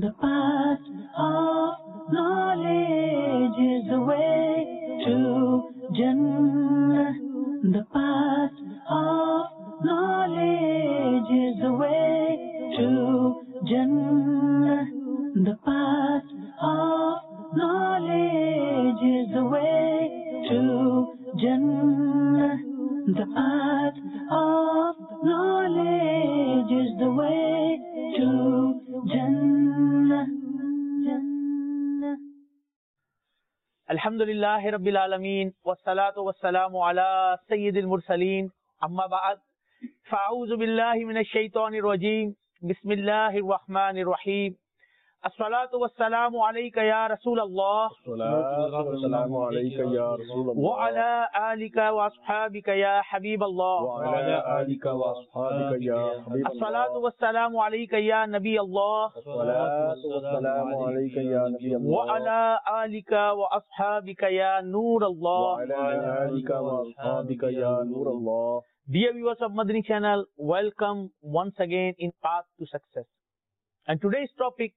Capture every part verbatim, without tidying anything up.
The path of knowledge is the way to Jannah. The path of knowledge is the way to Jannah. The path of knowledge is the way to Jannah. The path of knowledge is the way to Jannah. Jannah. Alhamdulillahi Rabbil Alameen, wassalatu wassalamu ala Sayyidil Mursaleen, amma ba'd, fa'auzu billahi minash shaitanir rajim, bismillahir rahmanir rahim. As-salatu wassalamu alayka ya Rasulallah, As-salatu alayka ya Rasulallah, wa ala alika wa ashabika ya Habiballah, wa ala alika wa ashabika ya Habiballah. As-salatu wassalamu alayka ya Nabi Allah, As-salatu wassalamu alayka ya Nabi Allah, wa ala alika wa ashabika ya Nur wa Allah. ala alika wa ashabika ya Nur Allah. Dear viewers of Madani channel, welcome once again in Path to Success. And today's topic,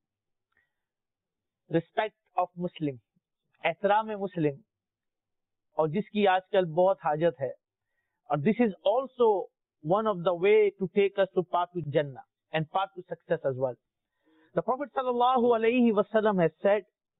respect of Muslim, احترام مسلم, اور جس کی آج کل بہت حاجت ہے. اور this is also one of the way to take us to path to Jannah and path to success as well. The Prophet sallallahu alaihi wasallam has said,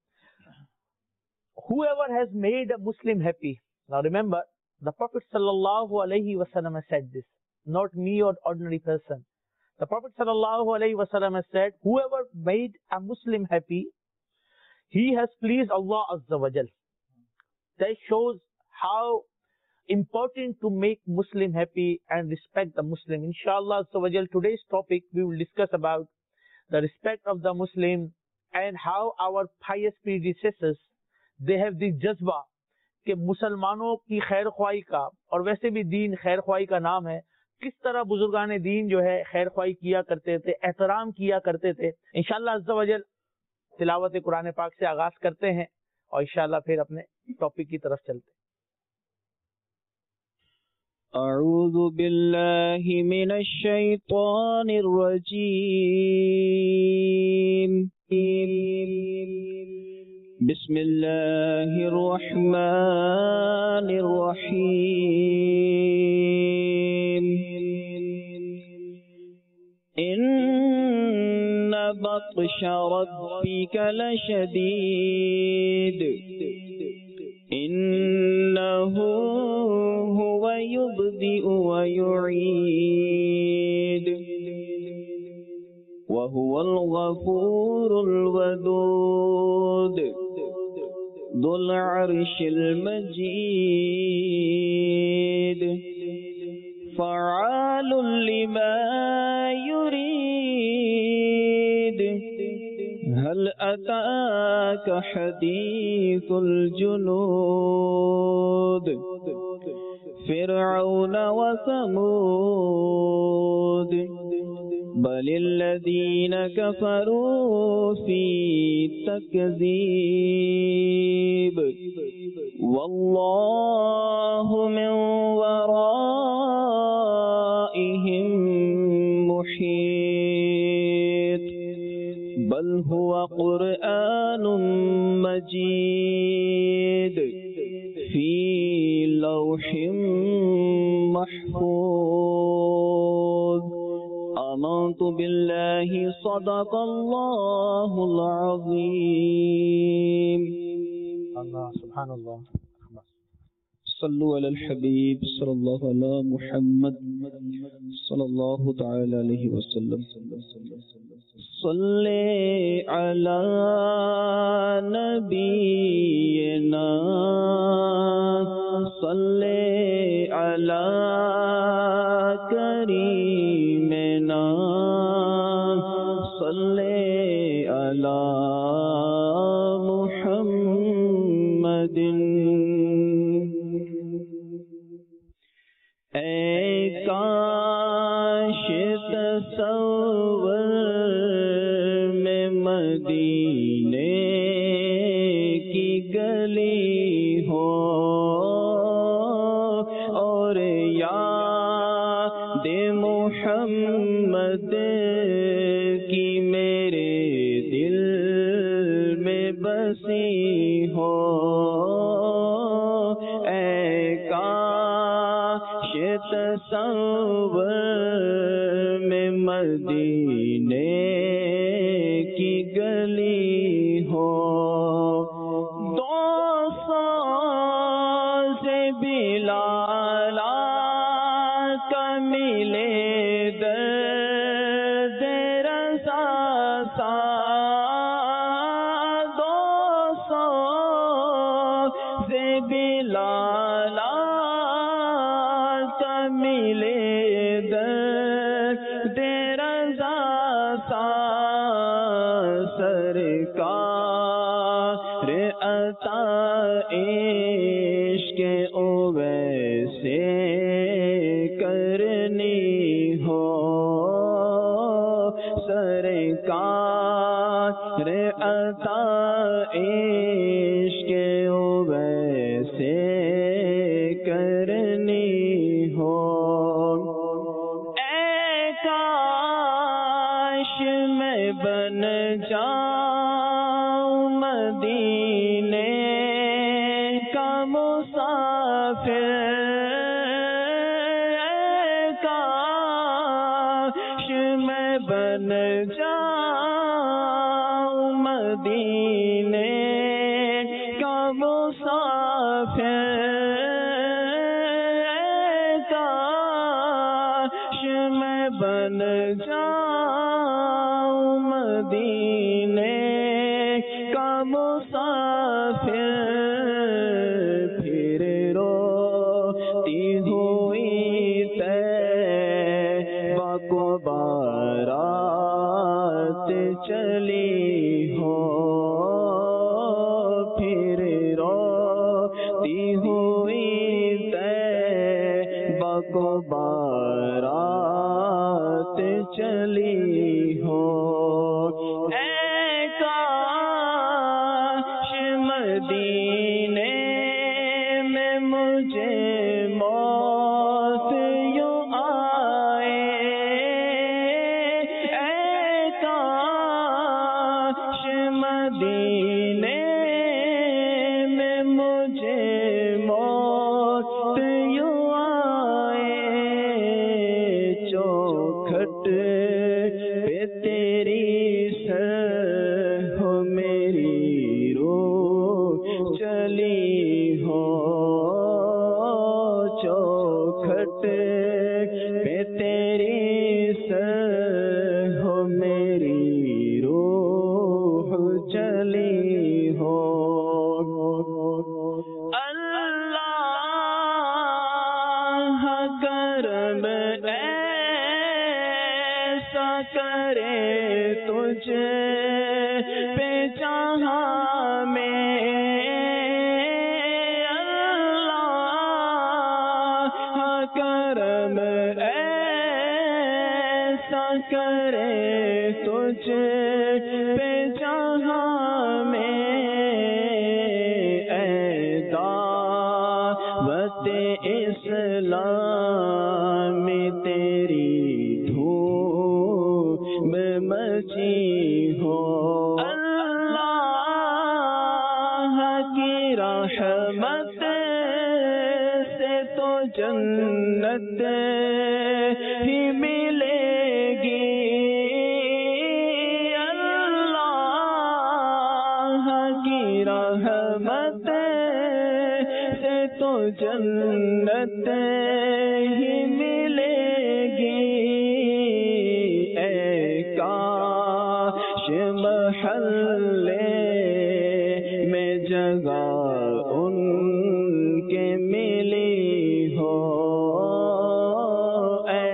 whoever has made a Muslim happy. Now remember, the Prophet sallallahu alaihi wasallam has said this, not me or ordinary person. The Prophet sallallahu alaihi wasallam has said, whoever made a Muslim happy, he has pleased Allah Azza wa Jal. That shows how important to make Muslim happy and respect the Muslim. Inshallah Azza wa Jal, today's topic we will discuss about the respect of the Muslim and how our pious predecessors, they have this jazba کہ مسلمانوں کی خیر خواہی کا, اور ویسے بھی دین خیر خواہی کا نام ہے, کس طرح بزرگان دین جو ہے خیر خواہی کیا کرتے تھے, احترام کیا کرتے تھے. انشاءاللہ عز و جل تلاوت قرآن پاک سے آغاز کرتے ہیں اور انشاءاللہ پھر اپنے ٹاپک کی طرف چلتے ہیں. اعوذ باللہ من الشیطان الرجیم, بسم اللہ الرحمن الرحیم. ان بطش ربک لشدید انه هو يبدئ ويعيد وهو الغفور الودود ذو العرش المجيد فعال لما يريد هل أتاك حديث الجنود فرعون وثمود بل الذين كفروا في تكذيب والله من ورائهم محيط بل هو قرآن مجيد في لوح محفوظ. آمنت بالله صدق الله العظيم. اللہ سبحان اللہ. صلو علی الحبیب صلی اللہ علی محمد صلی اللہ تعالی علیہ وسلم. صلی علی نبینا صلی علی کریمنا صلی علی محمد. اے کاش تصور میں مدینے کی گلی ہو اور یاد محمد کی میرے بسی ہو، اے کاش تصور میں مدینے کی گلی ہو، دو سو سے بھی لالا کا ملے درد رضا سا، دو سو سے بھی لالا کا ملے درد رضا سا، سرکار عطا عشق اویسے کرنی ہو، سرکار عطا عشق اویسے کرنی ہو، اے کاش میں بن جاؤں مدینے کا مسافر، اے کاش میں بن جاؤں مدینے کا مسافر، اے کاش میں بن جاؤں مدینے کا مسافر، پھر روتی ہوئی طیبہ کو بارات چلی ہو، پھر روتی ہوئی طیبہ کو بارات چلی ہو، اے کاش مدینے میں مجھے موت یوں آئے، اے کاش مدینے میں مجھے موت یوں آئے، چوکھٹ پہ تیری سر ہو میری روح چلی ہو، چوکھٹ پہ تیری سر ہو میری روح چلی ہو، اللہ کرم ایسا کرے تجھ پہ جہاں میں، اللہ کرم ایسا کرے تجھ پہ جہاں میں، اے دعوت اسلام میں تیری دھوم مچی ہو، اللہ کی رحمت سے تو جنت ہی ملے گی، اللہ کی رحمت سے تو جنت ہی ملے گی، اے کاش محلے میں جگہ ان کے ملی ہو، اے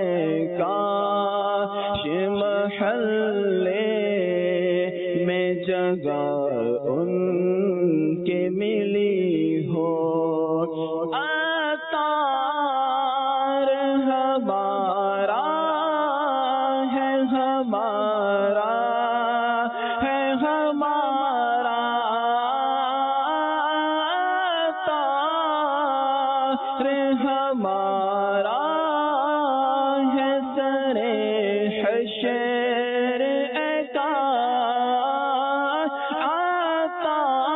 کاش محلے میں جگہ ان کے ملی ہو، عطار ہمارا ہے ہمارا ہے ہمارا، عطار ہمارا ہے سرے حشر، عطار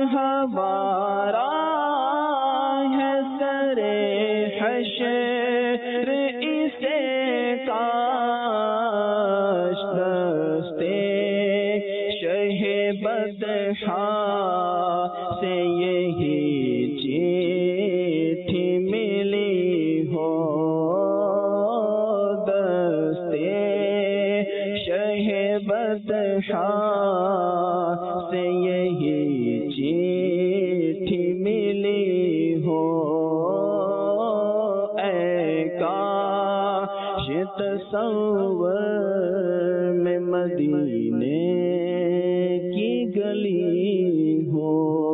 ہمارا ہے سرے حشر اسے کاش دستے شہ بدخا سے یہی چیٹھی ملی ہو، دستے شہ بدخا سے یہی چیٹھی ملی ہو، اے کاش تصور میں مدینے کی گلی ہو۔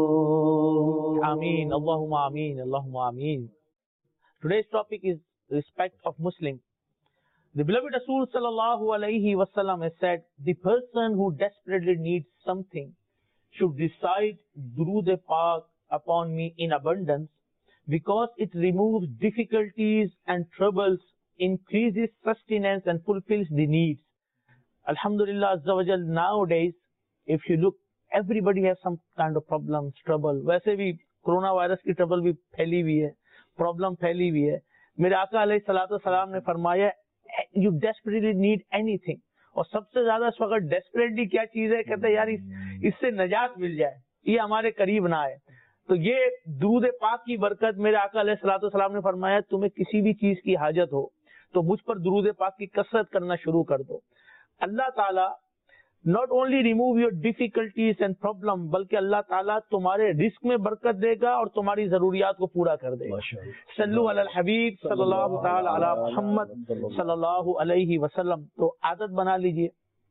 Ameen. Allahumma ameen. Allahumma ameen. Today's topic is respect of Muslim. The beloved Rasul sallallahu alayhi wasallam has said, the person who desperately needs something should recite Durood Pak upon me in abundance, because it removes difficulties and troubles, increases sustenance and fulfills the needs. Alhamdulillah Azza wa Jal, nowadays, if you look, everybody has some kind of problems, trouble. ویسے بھی corona virus کی trouble بھی پھیلی ہوئی ہے، problem پھیلی ہوئی ہے. میرے آقا علیہ الصلوۃ والسلام نے فرمایا you desperately need anything. اور سب سے زیادہ اس وقت ڈیسپریٹلی کیا چیز ہے؟ کہتے ہیں یار اس, اس سے نجات مل جائے، یہ ہمارے قریب نہ آئے. تو یہ درود پاک کی برکت، میرے آقا علیہ الصلوۃ والسلام نے فرمایا تمہیں کسی بھی چیز کی حاجت ہو تو مجھ پر درود پاک کی کثرت کرنا شروع کر دو. اللہ تعالیٰ not only remove your difficulties and problem، بلکہ اللہ تعالیٰ تمہارے رزق میں برکت دے گا اور تمہاری ضروریات کو پورا کر دے گا. صلو علی الحبیب صلی اللہ تعالی علی محمد صلی اللہ علیہ وسلم. تو عادت بنا لیجئے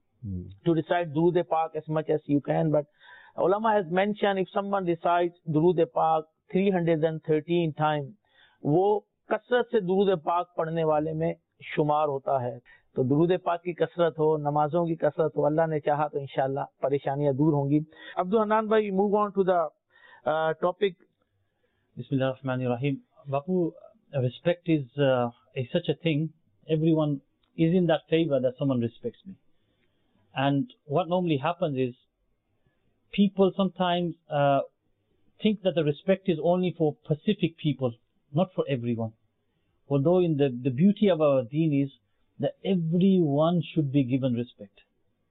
to recite درود پاک as much as you can, but ulama has mentioned if someone recites درود پاک three hundred thirteen times، وہ کثرت سے درود پاک پڑھنے والے میں شمار ہوتا ہے. تو درود پاک کی کثرت ہو، نمازوں کی کثرت ہو، اللہ نے چاہا تو انشاءاللہ پریشانیاں دور ہوں گی. عبد الحنان بھائی، move on to the topic. بسم اللہ الرحمن الرحیم. Bapu, respect is uh, a such a thing. Everyone is in that favor that someone respects me. And what normally happens is people sometimes uh, think that the respect is only for specific people, not for everyone. Although in the, the beauty of our deen is that everyone should be given respect,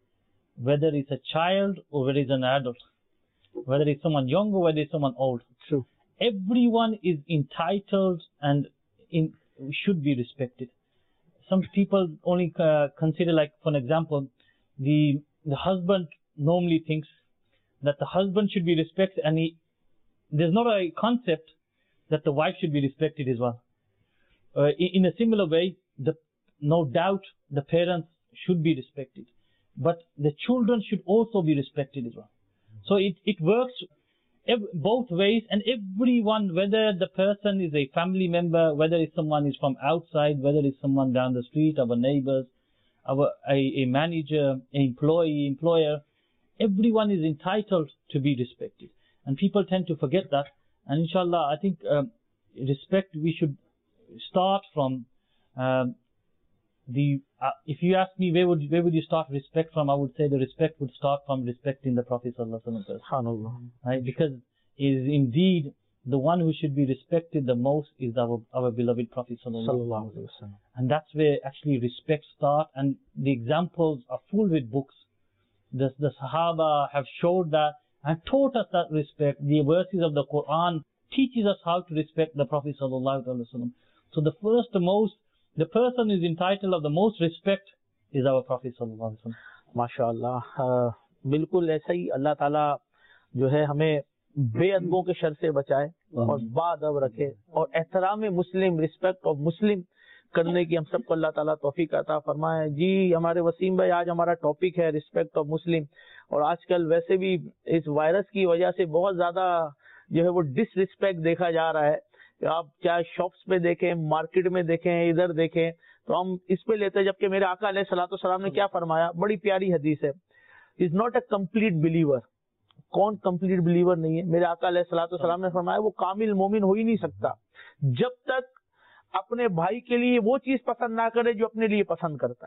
whether it's a child or whether it's an adult, whether it's someone young or whether it's someone old. True. Everyone is entitled and in, should be respected. Some people only uh, consider, like for an example, the the husband normally thinks that the husband should be respected, and he, there's not a concept that the wife should be respected as well. Uh, in, in a similar way, the no doubt the parents should be respected, but the children should also be respected as well. So it, it works ev both ways, and everyone, whether the person is a family member, whether it's someone is from outside, whether it's someone down the street, our neighbors, our a, a manager, an employee, employer, everyone is entitled to be respected. And people tend to forget that. And inshallah, I think um, respect, we should start from um, The, uh, if you ask me where would where would you start respect from, I would say the respect would start from respecting the Prophet sallallahu alaihi wasallam, right? Because it is indeed the one who should be respected the most is our our beloved Prophet sallallahu alaihi wasallam, and that's where actually respect start. And the examples are full with books. The the Sahaba have showed that and taught us that respect. The verses of the Quran teaches us how to respect the Prophet sallallahu alaihi wasallam. So the first, the most the person is entitled of the most respect is our Prophet sallallahu alaihi wasallam. ماشاءاللہ، بالکل ایسا ہی اللہ تعالیٰ جو ہے ہمیں بے ادبوں کے شر سے بچائے اور با ادب رکھے، اور احترام مسلم، رسپیکٹ آف مسلم کرنے کی ہم سب کو اللہ تعالیٰ توفیق عطا فرمائے. جی ہمارے وسیم بھائی، آج ہمارا ٹاپک ہے رسپیکٹ آف مسلم. اور آج کل ویسے بھی اس وائرس کی وجہ سے بہت زیادہ جو ہے وہ ڈس رسپیکٹ دیکھا جا رہا ہے. آپ چاہے شاپس پہ دیکھیں، مارکیٹ میں دیکھیں، ادھر دیکھیں، تو ہم اس پہ لیتے ہیں. جبکہ میرے آقا علیہ الصلوۃ والسلام نے کیا فرمایا، بڑی پیاری حدیث ہے، is not a complete believer. کون کمپلیٹ بلیور نہیں ہے؟ میرے آقا علیہ الصلوۃ والسلام نے فرمایا وہ کامل مومن ہو ہی نہیں سکتا جب تک اپنے بھائی کے لیے وہ چیز پسند نہ کرے جو اپنے لیے پسند کرتا ہے.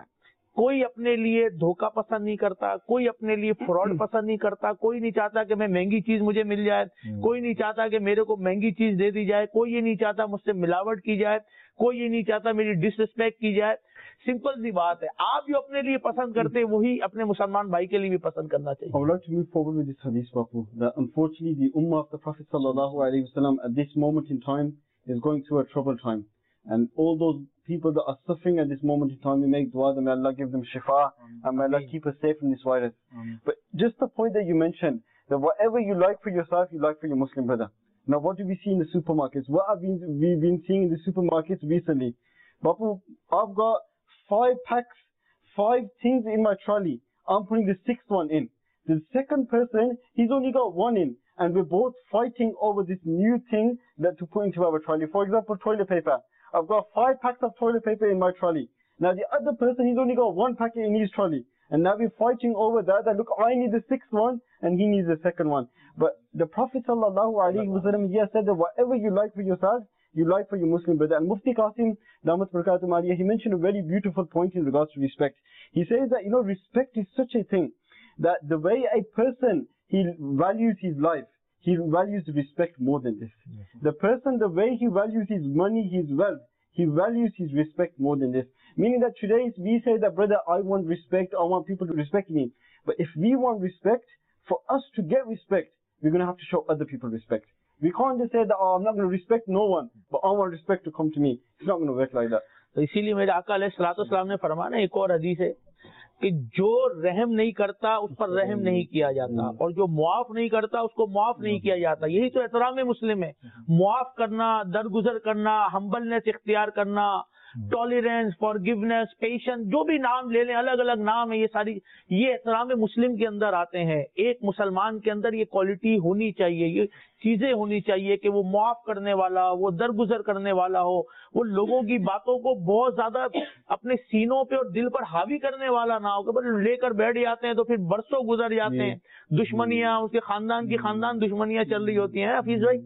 کوئی اپنے لیے دھوکہ پسند نہیں کرتا, کوئی اپنے لیے فراڈ پسند نہیں کرتا, کوئی نہیں چاہتا کہ میں مہنگی چیز مجھے مل جائے, کوئی نہیں چاہتا کہ میرے کو مہنگی چیز دے دی جائے, کوئی یہ نہیں چاہتا مجھ سے ملاوٹ کی جائے, کوئی یہ نہیں چاہتا میری ڈس رسپیکٹ کی جائے. سمپل سی بات ہے, آپ جو اپنے لیے پسند کرتے ہیں وہی اپنے مسلمان بھائی کے لیے بھی پسند کرنا چاہیے. I would like to move forward with this hadith, Bapu, that unfortunately the ummah of the Prophet sallallahu alaihi wasallam at this moment in time is going through a troubled time. And all those people that are suffering at this moment in time, we make dua that may Allah give them shifa and may Allah keep us safe from this virus. But just the point that you mentioned, that whatever you like for yourself, you like for your Muslim brother. Now what do we see in the supermarkets? What have we been, been seeing in the supermarkets recently? Bapu, I've got five packs, five things in my trolley. I'm putting the sixth one in. The second person, he's only got one in. And we're both fighting over this new thing that to put into our trolley. For example, toilet paper. I've got five packs of toilet paper in my trolley. Now the other person, he's only got one packet in his trolley. And now we're fighting over that, that look, I need the sixth one and he needs the second one. But the Prophet sallallahu alaihi wasallam, he has said that whatever you like for yourself, you like for your Muslim brother. And Mufti Qasim Damat Barakatum Aliyah, he mentioned a very beautiful point in regards to respect. He says that, you know, respect is such a thing that the way a person, he values his life, he values respect more than this. Yes. The person, the way he values his money, his wealth, he values his respect more than this. Meaning that today we say that, brother, I want respect, I want people to respect me. But if we want respect, for us to get respect, we're going to have to show other people respect. We can't just say that, oh, I'm not going to respect no one, but I want respect to come to me. It's not going to work like that. تو اسی لیے میرے آقا علیہ الصلوۃ والسلام نے فرمایا ایک اور حدیث ہے کہ جو رحم نہیں کرتا اس پر رحم نہیں کیا جاتا, اور جو معاف نہیں کرتا اس کو معاف نہیں کیا جاتا. یہی تو احترام مسلم ہے, معاف کرنا, درگزر کرنا, ہمبلنس اختیار کرنا, ٹالرنس, فارگیونیس, پیشنس, جو بھی نام لے لیں, الگ الگ نام ہے, یہ ساری یہ احترام مسلم کے اندر آتے ہیں. ایک مسلمان کے اندر یہ کوالٹی ہونی چاہیے, یہ چیزیں ہونی چاہیے کہ وہ معاف کرنے والا, وہ درگزر کرنے والا ہو, وہ لوگوں کی باتوں کو بہت زیادہ اپنے سینوں پہ اور دل پر حاوی کرنے والا نہ ہو, کہ لے کر بیٹھ جاتے ہیں تو پھر برسوں گزر جاتے ہیں, دشمنیاں, اس کے خاندان کی خاندان دشمنیاں چل رہی ہوتی ہیں. حفیظ بھائی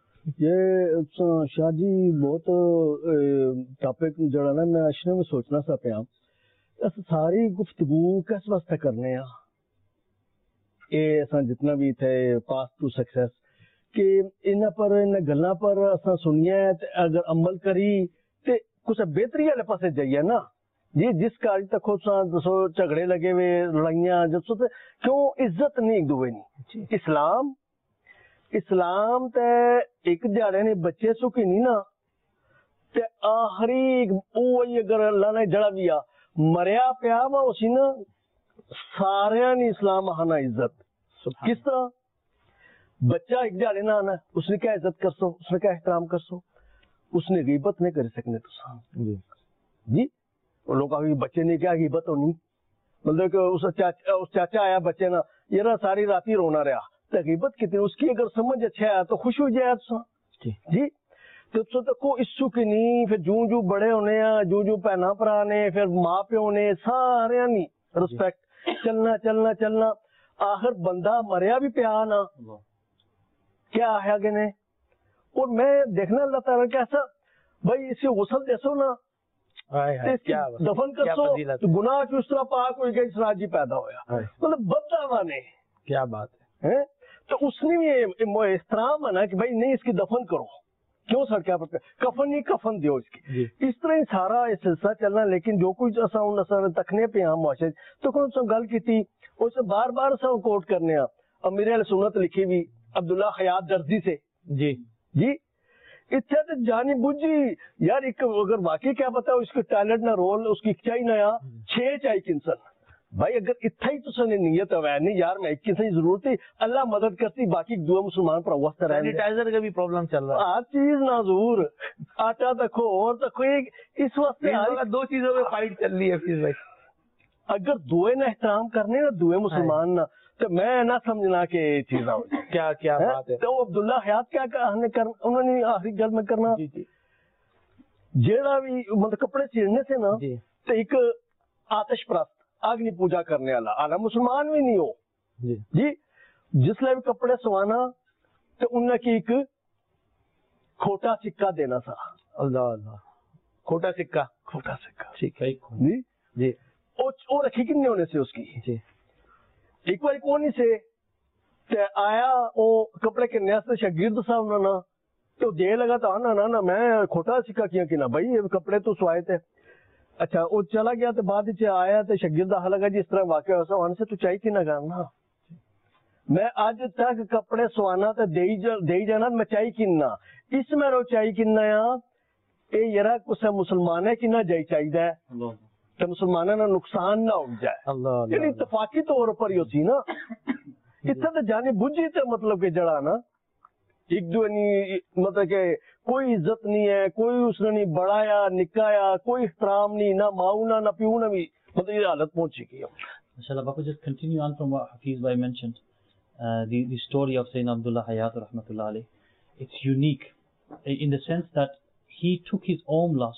یہ شاہ جی بہت ٹاپک جڑا نا میں اشنے میں سوچنا سا پیا ساری گفتگو کس واسطے کرنے ہیں اے اساں جتنا بھی تھے پاس ٹو سکسیس کہ انہاں پر انہاں گلاں پر اساں سنیا ہے تے اگر عمل کری تے کچھ بہتری والے پاسے جائیے نا جی. جس کا اج تک دسو جھگڑے لگے ہوئے, لڑائیاں, جسو کیوں عزت نہیں ایک دوے نہیں. اسلام اسلام تے ایک دیہڑے نے بچے سکی نہیں نا تے آخری اوہی اگر اللہ نے جڑا بھی آ مریا پیا وا اسی نا سارے نے اسلام آنا عزت. کس طرح بچہ ایک دیہڑے نہ آنا, اس نے کیا عزت کر سو, اس نے کیا احترام کر سو, اس نے غیبت نہیں کر سکنے تو جی. وہ لوگ بچے نے کیا غیبت ہونی, مطلب کہ اس چاچا اس چاچا آیا بچے نا یہ ساری رات ہی رونا رہا, غیبت کتنی اس کی اگر سمجھ اچھا ہے تو خوش ہو جائے جی. تو کو اسو کی نہیں, پھر جوں جوں بڑے ہونے ہیں, جوں جوں پہنا پرا نے, پھر ماں پیو نے, سارے نہیں رسپیکٹ چلنا چلنا چلنا آخر بندہ مریا بھی پیا نا کیا ہے کہ نہیں. اور میں دیکھنا اللہ تعالیٰ کیسا بھائی اسے غسل دے سو نا, دفن کر سو تو گناہ کی اس طرح پاک ہوئی کہ اسراج جی پیدا ہویا, مطلب بدلا مانے کیا بات ہے. تو اس نے بھی احترام ہے نا کہ بھائی نہیں اس کی دفن کرو, کیوں سر کیا پڑتا کفن نہیں کفن دیو اس کی. اس طرح ہی سارا سلسلہ چلنا. لیکن جو کچھ اصل تکنے پہ ہاں معاشرے تو کون سا گل کی تھی اسے بار بار سا کوٹ کرنے ہاں امیر علیہ سنت لکھی ہوئی عبداللہ خیاط درزی سے جی جی اتنے تو جانی بجھی یار ایک اگر واقعی کیا پتا اس کے ٹیلنٹ نہ رول اس کی چاہیے نہ چھ چاہیے کنسن بھائی اگر اتنا ہی تو نیت ہے نہیں یار میں کسی ضرورت ہی اللہ مدد کرتی باقی دو مسلمان پر وقت سینیٹائزر کا بھی پرابلم چل رہا ہے. ہر چیز نازور آٹا تکو اور تکو اس وقت دو چیزوں میں فائٹ چل رہی ہے بھائی. اگر دوے نہ احترام کرنے نا دوے مسلمان نہ تو میں نہ سمجھنا کہ چیز کیا کیا بات ہے. تو عبداللہ حیات کیا انہوں نے آخری گل میں کرنا جیڑا بھی مطلب کپڑے چیرنے سے نا تو ایک آتش پرست اگنی پوجا کرنے والا آنا مسلمان بھی نہیں ہو جی جس لئے بھی کپڑے سوانا تو انہیں کی ایک کھوٹا سکہ دینا سا. اللہ اللہ کھوٹا سکہ کھوٹا سکہ ٹھیک ہے جی جی وہ رکھی کن ہونے سے اس کی ایک بار کون سے تے آیا وہ کپڑے کنیا سے شاگرد صاحب نا نا تو دے لگا تو نا نا نا میں کھوٹا سکھا کیا کہ نا بھائی یہ کپڑے تو سوائے تھے. اچھا وہ چلا گیا تو بعد آیا تو شاگرد آ لگا جی اس طرح واقعہ ہو سا وہاں سے تو چاہیے کہ نہ کرنا میں آج تک کپڑے سوانا تو دے جانا میں چاہیے کننا اس میں رو چاہیے کننا اے یرا کسے مسلمان ہے کہ نہ جائی چاہیے تو مسلمانوں نے نقصان نہ ہو جائے یعنی اتفاقی طور پر ہی ہوتی نا اتنا تو جانے بجھی تے مطلب کہ جڑا نا ایک دو نہیں مطلب کہ کوئی عزت نہیں ہے کوئی اس نے نہیں بڑھایا نکایا کوئی احترام نہیں نہ ماؤں نہ نہ پیوں نہ بھی مطلب یہ حالت پہنچ چکی ہے. MashaAllah, Bapu, just continue on from what Hafiz Bhai mentioned. Uh, the, the story of Sayyidina Abdullah Hayat rahmatullah alayh. It's unique in the sense that he took his own loss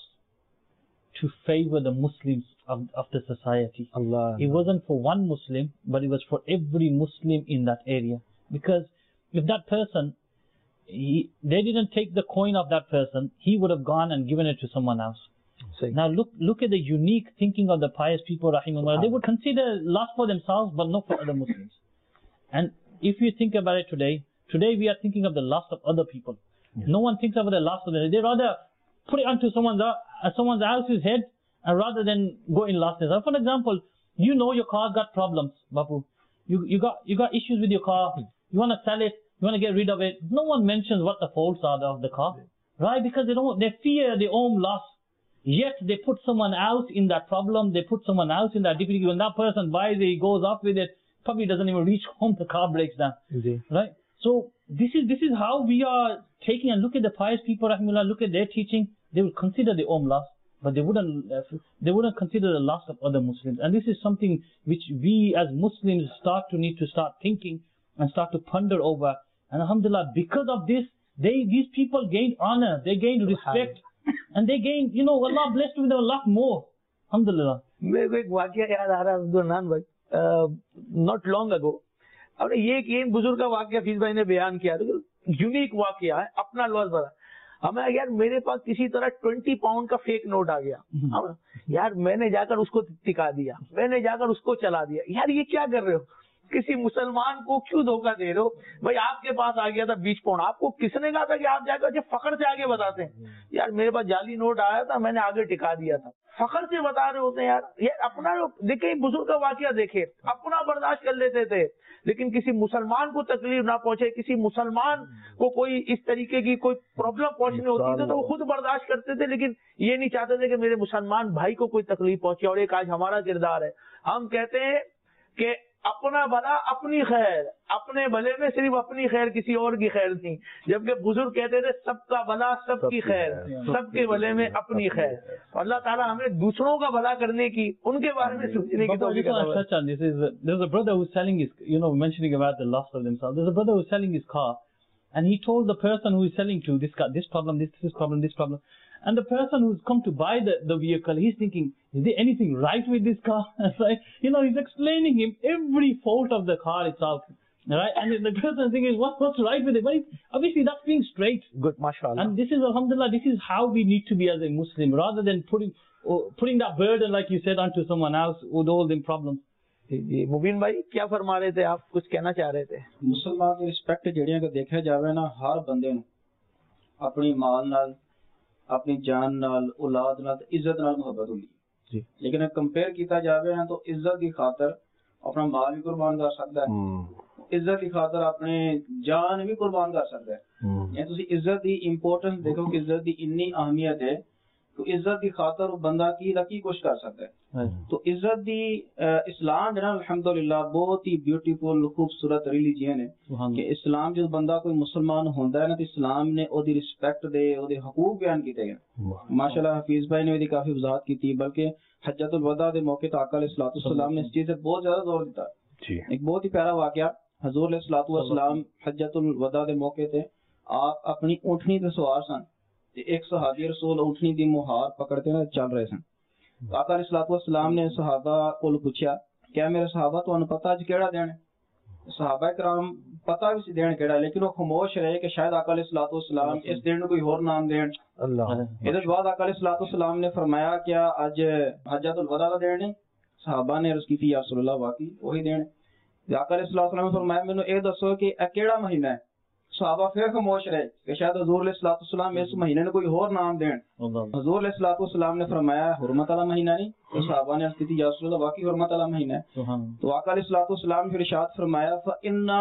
to favor the Muslims of, of the society. Allah. It wasn't for one Muslim, but it was for every Muslim in that area. Because if that person, he, they didn't take the coin of that person, he would have gone and given it to someone else. See. Now look look at the unique thinking of the pious people, rahimahullah. They would consider loss for themselves, but not for other Muslims. And if you think about it today, today we are thinking of the loss of other people. Yeah. No one thinks about the loss of them. They rather put it onto someone uh, someone else's head, and rather than go in losses. So for example, you know your car got problems, Bapu. You you got you got issues with your car. You want to sell it. You want to get rid of it. No one mentions what the faults are of the car, right? Because they don't. They fear their own loss. Yet they put someone else in that problem. They put someone else in that difficulty. When that person buys it, he goes off with it. Probably doesn't even reach home. The car breaks down. Okay. Right. So this is this is how we are taking and look at the pious people. Rahimullah, look at their teaching. They would consider their own loss, but they wouldn't. Uh, they wouldn't consider the loss of other Muslims. And this is something which we as Muslims start to need to start thinking and start to ponder over. And alhamdulillah, because of this, they these people gained honor. They gained respect. And they gain, you know, Allah blessed with a lot more. Alhamdulillah. میرے کو ایک واقعہ یاد آ رہا ہے عبدالرحمان بھائی, not long ago. اب یہ ایک یہ بزرگ کا واقعہ حفیظ بھائی نے بیان کیا, یونیک واقعہ ہے, اپنا لوز بڑا. ہمیں یار میرے پاس کسی طرح ٹوینٹی پاؤنڈ کا فیک نوٹ آ گیا. یار میں نے جا کر اس کو ٹکا دیا, میں نے جا کر اس کو چلا دیا. یار یہ کیا کر رہے ہو, کسی مسلمان کو کیوں دھوکہ دے رہے ہو بھائی؟ آپ کے پاس آ گیا تھا بیس پاؤنڈ, آپ کو کس نے کہا تھا کہ آپ جا کر فخر سے آگے بتاتے ہیں یار میرے پاس جعلی نوٹ آیا تھا, میں نے آگے ٹکا دیا تھا. فخر سے بتا رہے ہوتے ہیں یار. یہ اپنا دیکھیں, بزرگ کا واقعہ دیکھے, اپنا برداشت کر لیتے تھے, لیکن کسی مسلمان کو تکلیف نہ پہنچے, کسی مسلمان کو کوئی اس طریقے کی کوئی پرابلم پہنچنی ہوتی تھی تو وہ خود برداشت کرتے تھے, لیکن یہ نہیں چاہتے تھے کہ میرے مسلمان بھائی کو کوئی تکلیف پہنچے. اور ایک آج ہمارا کردار ہے, ہم کہتے ہیں کہ اپنا بھلا اپنی خیر, اپنے بھلے میں صرف اپنی خیر, کسی اور کی خیر نہیں. جبکہ بزرگ کہتے تھے سب کا بھلا سب کی خیر, سب کے بھلے میں اپنی خیر. اللہ تعالیٰ ہمیں دوسروں کا بھلا کرنے کی, ان کے بارے میں سوچنے کی توفیق عطا فرمائے. There's a brother who's selling his, you know, mentioning about the loss of themselves. There's a brother who's selling his car, and he told the person who is selling to this car, this problem, this this problem, this problem. And the person who's come to buy the, the vehicle, he's thinking, is there anything right with this car? Right? You know, he's explaining him every fault of the car itself. Right? And the person is thinking, what, what's right with it? But obviously that's being straight. Good, mashallah. And this is, alhamdulillah, this is how we need to be as a Muslim, rather than putting uh, putting that burden, like you said, onto someone else with all them problems. جی مبین بھائی کیا فرما رہے تھے آپ, کچھ کہنا چاہ رہے تھے؟ مسلمان کی رسپیکٹ جڑیاں کہ دیکھا جاوے نا, ہر بندے نو اپنی مال نال, اپنی جان نال, اولاد نال, عزت نال محبت ہوندی ہے. لیکن اگر کمپیئر کیتا جاوے نا تو عزت کی خاطر اپنا مال بھی قربان کر سکتا ہے, عزت کی خاطر اپنے جان بھی قربان کر سکتا ہے. یعنی تسی عزت دی امپورٹنس دیکھو کہ عزت دی اتنی اہمیت ہے, تو عزت کی خاطر وہ بندہ کی لکی کچھ کر سکتا ہے. تو عزت دی اسلام جناب الحمدللہ بہت ہی بیوٹیفل خوبصورت ریلیجن ہے کہ اسلام جو بندہ کوئی مسلمان ہوتا ہے نا, تو اسلام نے او دی رسپیکٹ دے, او دی حقوق بیان کیتے گئے. ماشاءاللہ حفیظ بھائی نے بھی کافی وضاحت کی تھی, بلکہ حجۃ الوداع دے موقع تے آقا علیہ الصلوۃ والسلام نے اس چیز سے بہت زیادہ زور دیتا. ایک بہت ہی پیارا واقعہ, حضور علیہ الصلوۃ والسلام حجۃ الوداع دے موقع تے آپ اپنی اونٹنی تے سوار سن, ایک صحابی رسول اونٹنی دی مہار پکڑتے نہ چل رہے سن. آقا علیہ الصلوۃ والسلام نے صحابہ کو پوچھا, کیا میرے صحابہ تانوں پتہ اج کیڑا دن ہے؟ صحابہ کرام پتہ بھی سی دین کیڑا, لیکن وہ خاموش رہے کہ شاید آقا علیہ الصلوۃ والسلام اس دن کو کوئی اور نام دین. اللہ ادھر بعد آقا علیہ الصلوۃ والسلام نے فرمایا, کیا اج حجۃ الوداع کا دن نہیں؟ सहाबा ने अर्ज की या रसूलल्लाह वाकई वही दिन आका अलैहिस्सलाम ने फरमाया मैनू ए दसो कि ए केड़ा महीना है। सहाबा फिर खामोश रहे कि शायद हुजूर अलैहिस्सलाम इस महीने ने कोई और नाम दें। हुजूर अलैहिस्सलाम ने फरमाया हुर्मत वाला महीना नहीं। तो सहाबा ने अर्ज की या रसूलल्लाह वाकई हुर्मत वाला महीना है। तो आका अलैहिस्सलाम फिर इरशाद फरमाया फ इन्ना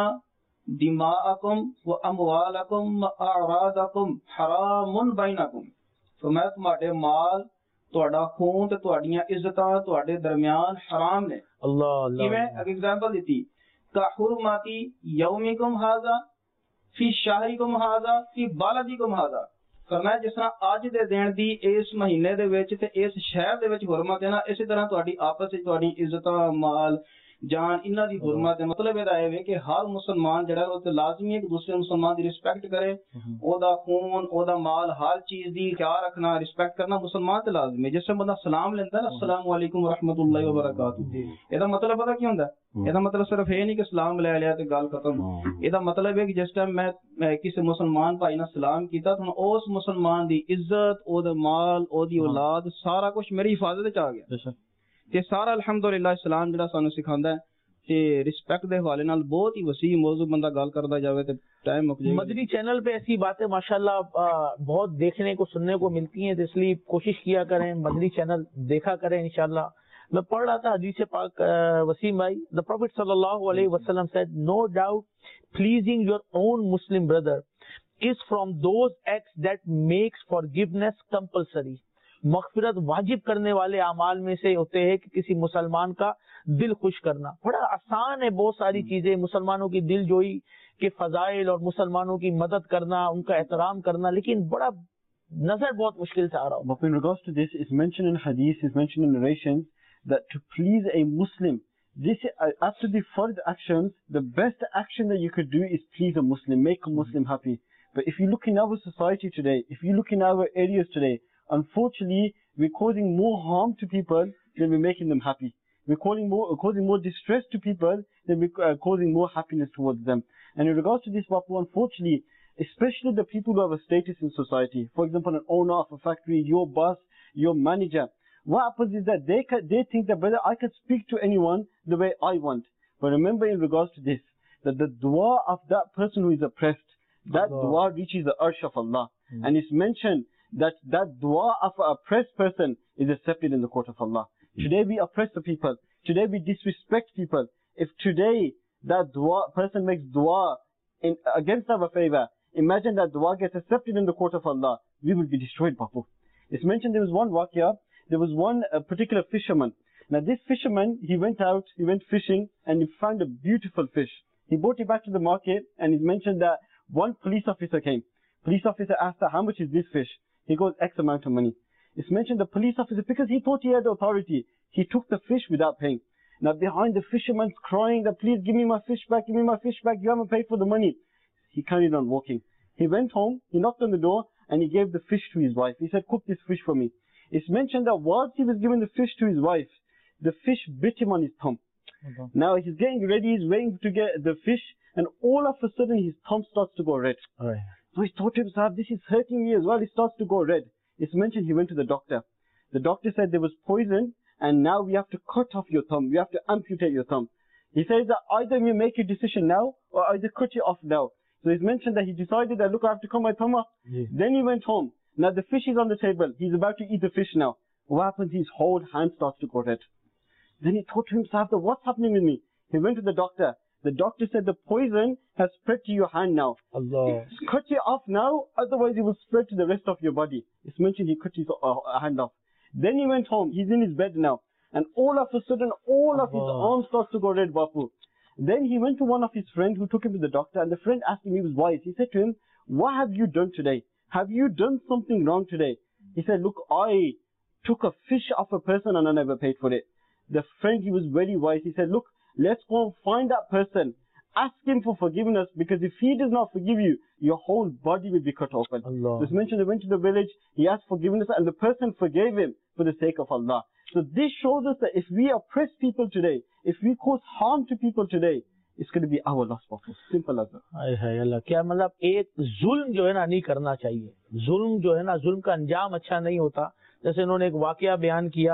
दिमाअकुम व अमवालकुम व अरादकुम हरामुन बैनकुम। फरमाया तुम्हारे माल ਤੁਹਾਡਾ खून ਤੇ ਤੁਹਾਡੀਆਂ ਇੱਜ਼ਤਾਂ ਤੁਹਾਡੇ ਦਰਮਿਆਨ ਹਰਾਮ ਨੇ। ਅੱਲਾਹ ਅੱਲਾਹ ਕਿਵੇਂ ਇੱਕ ਐਗਜ਼ਾਮਪਲ ਦਿੱਤੀ का हुरमाती यौमिकुम हाजा फी शाहरिकुम हाजा फी बालदिकुम हाजा। फरमाया जिस तरह ਅੱਜ ਦੇ ਦਿਨ ਦੀ ਇਸ ਮਹੀਨੇ ਦੇ ਵਿੱਚ ਤੇ ਇਸ ਸ਼ਹਿਰ ਦੇ ਵਿੱਚ ਹੁਰਮਤ ਹੈ ਨਾ ਇਸੇ ਤਰ੍ਹਾਂ ਤੁਹਾਡੀ ਆਪਸ ਵਿੱਚ ਤੁਹਾਡੀ ਇੱਜ਼ਤਾਂ ਮਾਲ जान इन्हां दी हुरमत है। मतलब ਇਹਦਾ ਇਹ ਵੇ ਕਿ ਹਰ ਮੁਸਲਮਾਨ ਜਿਹੜਾ ਉਹ ਤੇ ਲਾਜ਼ਮੀ ਹੈ ਕਿ ਦੂਸਰੇ ਮੁਸਲਮਾਨ ਦੀ ਰਿਸਪੈਕਟ ਕਰੇ। ਉਹਦਾ ਖੂਨ ਉਹਦਾ ਮਾਲ ਹਰ ਚੀਜ਼ ਦੀ ਖਿਆਲ ਰੱਖਣਾ ਰਿਸਪੈਕਟ ਕਰਨਾ ਮੁਸਲਮਾਨ ਤੇ ਲਾਜ਼ਮੀ ਹੈ। ਜਿਸ ਤਰ੍ਹਾਂ ਬੰਦਾ ਸਲਾਮ ਲੈਂਦਾ ਨਾ अस्सलामु अलैकुम रहमतुल्लाहि व बरकातहू ਇਹਦਾ ਮਤਲਬ ਪਤਾ ਕੀ ਹੁੰਦਾ। ਇਹਦਾ ਮਤਲਬ ਸਿਰਫ ਇਹ ਨਹੀਂ ਕਿ ਸਲਾਮ ਲੈ ਲਿਆ ਤੇ ਗੱਲ ਖਤਮ। ਇਹਦਾ ਮਤਲਬ ਹੈ ਕਿ ਜਿਸ ਟਾਈਮ ਮੈਂ ਕਿਸੇ ਮੁਸਲਮਾਨ ਭਾਈ ਨਾਲ ਸਲਾਮ ਕੀਤਾ ਤਾਂ ਉਸ ਮੁਸਲਮਾਨ ਦੀ ਇੱਜ਼ਤ ਉਹਦਾ ਮਾਲ ਉਹਦੀ ਔਲਾਦ ਸਾਰਾ ਕੁਝ ਮੇਰੀ ਹਿਫਾਜ਼ਤ ਵਿੱਚ ਆ ਗਿਆ। ਤੇ ਸਾਰਾ ਅਲਹਮਦੁਲਿਲਾ ਇਸਲਾਮ ਜਿਹੜਾ ਸਾਨੂੰ ਸਿਖਾਉਂਦਾ ਹੈ ਤੇ रिस्पेक्ट के हवाले नाल बहुत ही वसी मौजू बंदा गल करदा जावे ते टाइम मुक जाएगा। मदनी चैनल पे ऐसी बातें माशाल्लाह बहुत देखने को सुनने को मिलती हैं, तो इसलिए कोशिश किया करें मदनी चैनल देखा करें इंशाल्लाह। मैं पढ़ रहा था हदीस पाक वसीम भाई, द प्रॉफिट सल्लल्लाहु अलैहि वसल्लम said no doubt pleasing your own Muslim brother is from those acts that makes forgiveness compulsory. मगफिरत वाजिब करने वाले अमाल में से होते हैं कि किसी मुसलमान का दिल खुश करना। बड़ा आसान है, बहुत सारी चीजें मुसलमानों की दिल जोई के फजाइल और मुसलमानों की मदद करना उनका एहतराम करना, लेकिन बड़ा नजर बहुत मुश्किल से आ रहा हो। But in regards to this, it's mentioned in hadith, it's mentioned in narrations that to please a Muslim, this uh, after the fard actions, the best action that you could do is please a Muslim, make a Muslim happy. But if you look in our society today, if you look in our areas today, unfortunately, we're causing more harm to people than we're making them happy. We're causing more, causing more distress to people than we're uh, causing more happiness towards them. And in regards to this, Bapu, unfortunately, especially the people who have a status in society, for example, an owner of a factory, your boss, your manager, what happens is that they can, they think that, brother, I can speak to anyone the way I want. But remember in regards to this, that the dua of that person who is oppressed, that Allah. dua reaches the arsh of Allah. Mm. And it's mentioned that that dua of an oppressed person is accepted in the court of Allah. Today we oppress the people. Today we disrespect people. If today that dua person makes dua in, against our favor, imagine that dua gets accepted in the court of Allah. We will be destroyed, Bapu. It's mentioned there was one waqia, there was one uh, particular fisherman. Now this fisherman, he went out, he went fishing and he found a beautiful fish. He brought it back to the market and he mentioned that one police officer came. Police officer asked her, how much is this fish? He goes, X amount of money. It's mentioned the police officer, because he thought he had authority, he took the fish without paying. Now behind the fisherman's crying that, please give me my fish back, give me my fish back, you haven't paid for the money. He carried on walking. He went home, he knocked on the door, and he gave the fish to his wife. He said, cook this fish for me. It's mentioned that whilst he was giving the fish to his wife, the fish bit him on his thumb. Okay. Now he's getting ready, he's waiting to get the fish, and all of a sudden his thumb starts to go red. Right. So he thought to himself, this is hurting me as well, it starts to go red. It's mentioned he went to the doctor. The doctor said there was poison and now we have to cut off your thumb. We have to amputate your thumb. He says that either you make a decision now or either cut it off now. So it's mentioned that he decided that, look, I have to cut my thumb off. Yeah. Then he went home. Now the fish is on the table. He's about to eat the fish now. What happens? His whole hand starts to go red. Then he thought to himself, that what's happening with me? He went to the doctor. The doctor said the poison has spread to your hand now. Allah. Cut it off now, otherwise it will spread to the rest of your body. It's mentioned he cut his uh, hand off. Then he went home. He's in his bed now. And all of a sudden, all of Allah. his arms starts to go red, Bapu. Then he went to one of his friends who took him to the doctor, and the friend asked him, he was wise. He said to him, what have you done today? Have you done something wrong today? He said, look, I took a fish off a person and I never paid for it. The friend, he was very wise. He said, look, let's go and find that person. Ask him for forgiveness, because if he does not forgive you, your whole body will be cut open. Allah. It's mentioned he went to the village, he asked forgiveness, and the person forgave him for the sake of Allah. So this shows us that if we oppress people today, if we cause harm to people today, it's going to be our loss. Simple as that. अल्लाह, क्या मतलब एक जुल्म जो है ना नहीं करना चाहिए. जुल्म जो है ना, जुल्म का अंजाम अच्छा नहीं होता. जैसे इन्होंने एक वाकया बयान किया,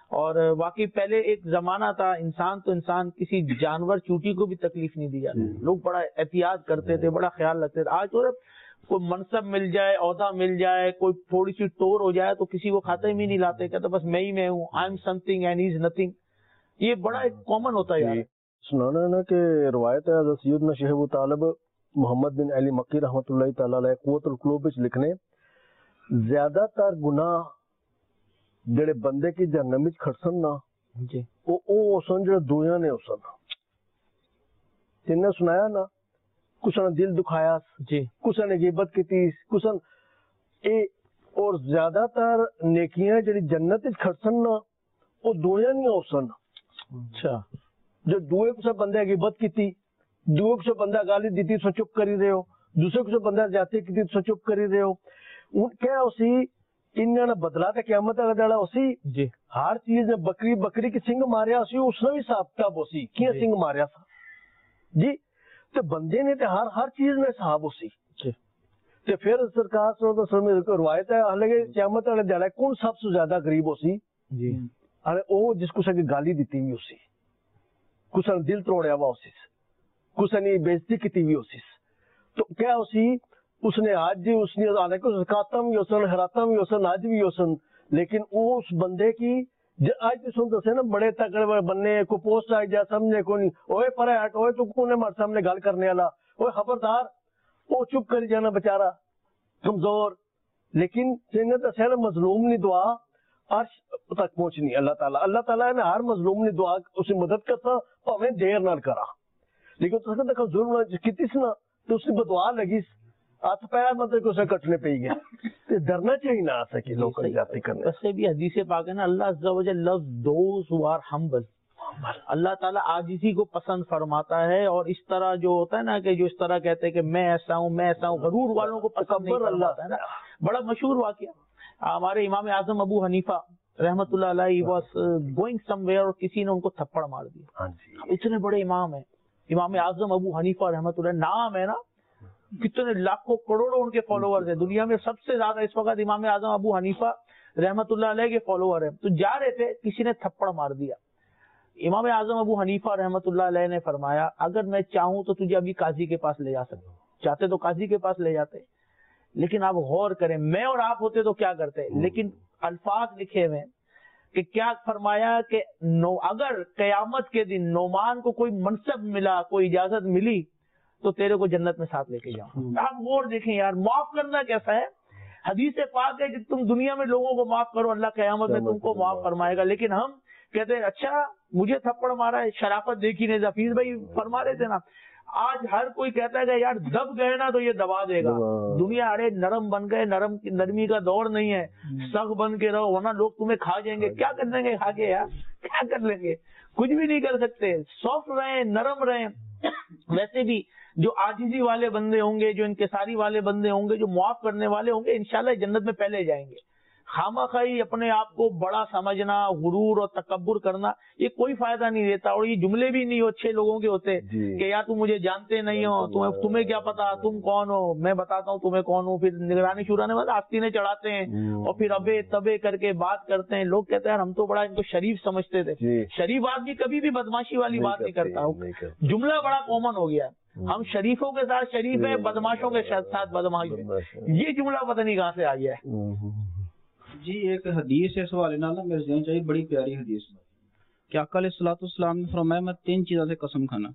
اور واقعی پہلے ایک زمانہ تھا انسان تو انسان کسی جانور چوٹی کو بھی تکلیف نہیں دی جاتی, لوگ بڑا احتیاط کرتے تھے, بڑا خیال رکھتے تھے. آج تو کوئی منصب مل جائے, عہدہ مل جائے, کوئی تھوڑی سی ٹور ہو جائے تو کسی کو کھاتے میں نہیں لاتے, کہتے بس میں ہی میں ہوں, I am something and he is nothing. یہ بڑا ایک کامن ہوتا ہے یار. سنانا ہے نا کہ روایت ہے حضرت سیدنا شیخ ابو طالب محمد بن علی مکی رحمۃ اللہ تعالی علیہ قوت القلوب وچ لکھنے زیادہ تر گناہ جڑے بندے کی جہنم وچ کھڑسن نا جی او او اسن جڑے دویاں نے اسن جن نے سنایا نا, کچھ نے دل دکھایا جی, کچھ نے غیبت کیتی, کچھ اے اور زیادہ تر نیکیاں جڑی جنت وچ کھڑسن نا او دویاں نہیں اسن. اچھا, جو دوے کسے بندے غیبت کیتی, دوے کسے بندہ گالی دیتی سو چپ کری رہے ہو, دوسرے کسے بندہ زیادتی کیتی سو چپ کری رہے ہو. ان کیا اسی انہاں نے بدلا تے قیامت دا جڑا اسی جی ہر چیز نے بکری بکری کی سنگ ماریا اسی اس نے بھی حساب کتاب اسی کیا سنگ ماریا تھا جی, تے بندے نے تے ہر ہر چیز میں حساب اسی جی. تے پھر سرکار صلی اللہ علیہ وسلم کی روایت ہے حالانکہ قیامت والے دن کون سب سے زیادہ غریب اسی جی, ارے او جس کو سے گالی دیتی ہوئی اسی, کچھ نے دل توڑیا ہوا اسی, کچھ نے بےزتی کی ہوئی اسی. تو کیا اسی اس نے آج جی اس نے حالانکہ زکاتاں بھی ہوسن, خیراتاں بھی ہوسن, آج بھی ہوسن, لیکن وہ اس بندے کی آج تو سن دسے نا بڑے تکڑے بڑے بننے کو پوسٹ آئی جا سمجھے کو نہیں, اوے پرے ہٹ, اوے تو کونے ہمارے سامنے گل کرنے والا, اوے خبردار, وہ چپ کر جانا بیچارہ کمزور. لیکن جنہیں دسیا نا مظلوم نہیں دعا عرش تک پہنچنی اللہ تعالیٰ, اللہ تعالیٰ نے ہر مظلوم نے دعا اسے مدد کرتا پاویں دیر نہ کرا, لیکن تو دیکھو ظلم کیتی سی نا تو اس کی بدعا لگی, ہاتھ پیر مطلب کہ اسے کٹنے پہ گیا. ڈرنا چاہیے نہ سکے لوگ جاتی کرنے. ویسے بھی حدیث پاک ہے نا, اللہ عز و جل loves those who are humble. اللہ تعالیٰ عاجزی کو پسند فرماتا ہے, اور اس طرح جو ہوتا ہے نا کہ جو اس طرح کہتے ہیں کہ میں ایسا ہوں میں ایسا ہوں, غرور والوں کو پسند نہیں فرماتا ہے نا. بڑا مشہور واقعہ, ہمارے امام اعظم ابو حنیفہ رحمۃ اللہ علیہ واز گوئنگ سم ویئر اور کسی نے ان کو تھپڑ مار دیا. اتنے بڑے امام ہیں امام اعظم ابو حنیفہ رحمۃ اللہ, نام ہے نا کتنے لاکھوں کروڑوں ان کے فالوورز ہیں, دنیا میں سب سے زیادہ اس وقت امام اعظم ابو حنیفہ رحمۃ اللہ علیہ کے فالوور ہیں. تو جا رہے تھے, کسی نے تھپڑ مار دیا. امام اعظم ابو حنیفہ رحمۃ اللہ علیہ نے فرمایا اگر میں چاہوں تو تجھے ابھی قاضی کے پاس لے جا سکتا ہوں, چاہتے تو قاضی کے پاس لے جاتے, لیکن آپ غور کریں میں اور آپ ہوتے تو کیا کرتے. لیکن الفاظ لکھے ہوئے کہ کیا فرمایا کہ نو اگر قیامت کے دن نعمان کو کوئی منصب ملا, کوئی اجازت ملی تو تیرے کو جنت میں ساتھ لے کے جاؤں. آپ غور دیکھیں یار, معاف کرنا کیسا ہے. حدیث پاک ہے کہ تم دنیا میں لوگوں کو معاف کرو, اللہ قیامت میں تم کو معاف فرمائے گا. لیکن ہم کہتے ہیں اچھا مجھے تھپڑ مارا ہے, شرافت دیکھی نہیں. حفیظ بھائی فرما رہے تھے نا, آج ہر کوئی کہتا ہے کہ یار دب گئے نا تو یہ دبا دے گا. دنیا ارے نرم بن گئے, نرم نرمی کا دور نہیں ہے, سخت بن کے رہو ورنہ لوگ تمہیں کھا جائیں گے. کیا کر لیں گے کھا کے یار, کیا کر لیں گے, کچھ بھی نہیں کر سکتے. سافٹ رہیں, نرم رہیں. ویسے بھی جو عاجزی والے بندے ہوں گے, جو انکساری والے بندے ہوں گے, جو معاف کرنے والے ہوں گے, انشاءاللہ جنت میں پہلے جائیں گے. خامہ خواہی اپنے آپ کو بڑا سمجھنا, غرور اور تکبر کرنا, یہ کوئی فائدہ نہیں دیتا. اور یہ جملے بھی نہیں اچھے لوگوں کے ہوتے کہ یار تم مجھے جانتے نہیں ہو, تمہیں تمہیں کیا پتا تم کون ہو, میں بتاتا ہوں تمہیں کون ہوں. پھر نگرانی شورانے والے آستینے چڑھاتے ہیں اور پھر ابے تبے کر کے بات کرتے ہیں. لوگ کہتے ہیں ہم تو بڑا ان کو شریف سمجھتے تھے. شریف آدمی کبھی بھی بدماشی والی بات نہیں کرتا. جملہ بڑا کامن ہو گیا, ہم شریفوں کے ساتھ شریف ہیں, بدماشوں کے ساتھ بدماش ہیں. یہ جملہ پتہ نہیں کہاں سے آ گیا ہے. جی ایک حدیث ہے اس حوالے نال میرے ذہن چاہیے, بڑی پیاری حدیث کہ آقا علیہ الصلوۃ والسلام نے فرمایا میں تین چیزوں سے قسم کھانا.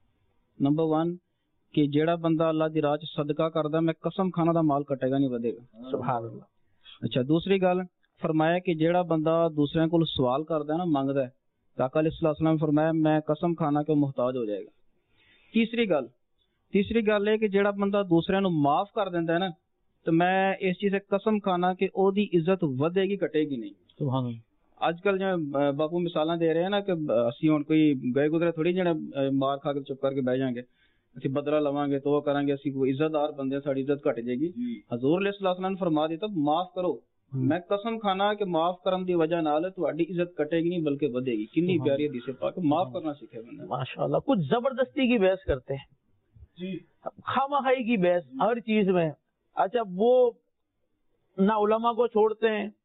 نمبر ون کہ جیڑا بندہ اللہ دی راہ صدقہ کردا میں قسم کھانا دا مال کٹے گا نہیں ودے گا. سبحان اللہ. اچھا دوسری گل فرمایا کہ جیڑا بندہ دوسرے کو سوال کردا ہے نا, منگدا ہے, آقا علیہ الصلوۃ والسلام نے فرمایا میں قسم کھانا کہ محتاج ہو جائے گا. تیسری گل تیسری گل ہے کہ جیڑا بندہ دوسرے نو معاف کر دیندا ہے نا تو میں اس چیز سے قسم کھانا کہ او دی عزت ودے گی کٹے گی نہیں. سبحان اللہ. اج کل جو باپو مثالاں دے رہے ہیں نا کہ اسی ہن کوئی گئے گزرے تھوڑی جڑے مار کھا کے چپ کر کے بیٹھ جائیں گے, اسی بدلہ لواں گے تو وہ کریں گے, اسی کوئی عزت دار بندے ساری عزت گھٹ جائے گی. حضور علیہ الصلوۃ والسلام نے فرما دیتا معاف کرو, میں قسم کھانا کہ معاف کرن دی وجہ نال تہاڈی عزت کٹے گی نہیں بلکہ ودے گی. کتنی پیاری حدیث پاک, معاف کرنا سیکھے بندہ. ماشاءاللہ. کچھ زبردستی کی بحث کرتے ہیں جی, خواہ خواہی کی بحث ہر چیز میں. اچھا وہ نہ علماء کو چھوڑتے ہیں,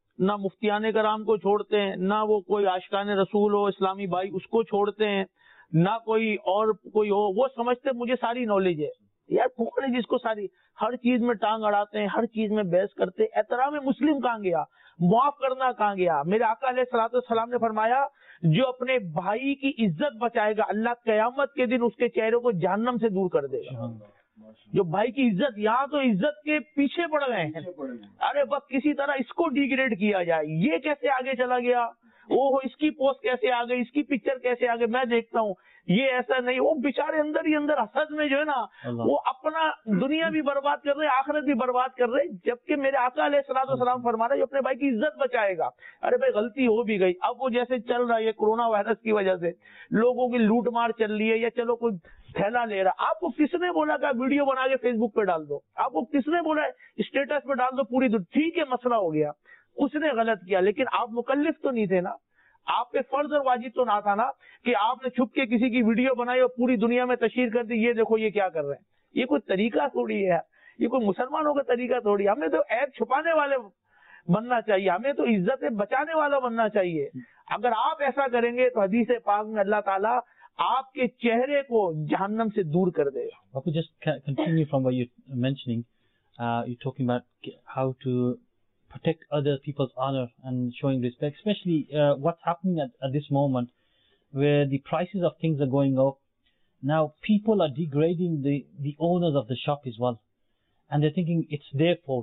نہ مفتیان کرام کو چھوڑتے ہیں، نہ وہ کوئی عاشقان رسول ہو اسلامی بھائی اس کو چھوڑتے ہیں، نہ کوئی اور کوئی ہو. وہ سمجھتے مجھے ساری نالج ہے. یار کون ہے جس کو ساری؟ ہر چیز میں ٹانگ اڑاتے ہیں، ہر چیز میں بحث کرتے. احترام مسلم کہاں گیا؟ معاف کرنا کہاں گیا؟ میرے آقا علیہ الصلوۃ والسلام نے فرمایا جو اپنے بھائی کی عزت بچائے گا اللہ قیامت کے دن اس کے چہرے کو جہنم سے دور کر دے گا. جو بھائی کی عزت، یہاں تو عزت کے پیچھے پڑ گئے ہیں. ارے بس کسی طرح اس کو ڈیگریڈ کیا جائے، یہ کیسے آگے چلا گیا، وہ اس کی پوسٹ کیسے آ گئی، اس کی پکچر کیسے آ گئی، میں دیکھتا ہوں یہ ایسا نہیں. وہ بیچارے اندر ہی اندر حسد میں جو ہے نا وہ اپنا دنیا بھی برباد کر رہے، آخرت بھی برباد کر رہے. جبکہ میرے آقا علیہ الصلوۃ والسلام فرما رہے جو اپنے بھائی کی عزت بچائے گا. ارے بھائی غلطی ہو بھی گئی، اب وہ جیسے چل رہا ہے کورونا وائرس کی وجہ سے لوگوں کی لوٹ مار چل رہی ہے، یا چلو کوئی تھیلا لے رہا، آپ کو کس نے بولا کہ ویڈیو بنا کے فیس بک پہ ڈال دو؟ آپ کو کس نے بولا اسٹیٹس پہ ڈال دو پوری دنیا؟ ٹھیک ہے مسئلہ ہو گیا، اس نے غلط کیا، لیکن آپ مکلف تو نہیں تھے نا، آپ پہ فرض اور واجب تو نہ تھا نا کہ آپ نے چھپ کے کسی کی ویڈیو بنائی اور پوری دنیا میں تشہیر کر دی یہ دیکھو یہ کیا کر رہے ہیں. یہ کوئی طریقہ تھوڑی ہے، یہ کوئی مسلمانوں کا طریقہ تھوڑی. ہمیں تو عیب چھپانے والے بننا چاہیے، ہمیں تو عزت بچانے والا بننا چاہیے. اگر آپ ایسا کریں گے تو حدیث پاک میں اللہ تعالیٰ آپ کے چہرے کو جہنم سے دور کر دے گا. Bapu, just ca- continue from what you're mentioning. Uh, you're talking about k- how to protect other people's honor and showing respect, especially uh, what's happening at, at this moment where the prices of things are going up. Now people are degrading the, the owners of the shop as well. And they're thinking it's their fault.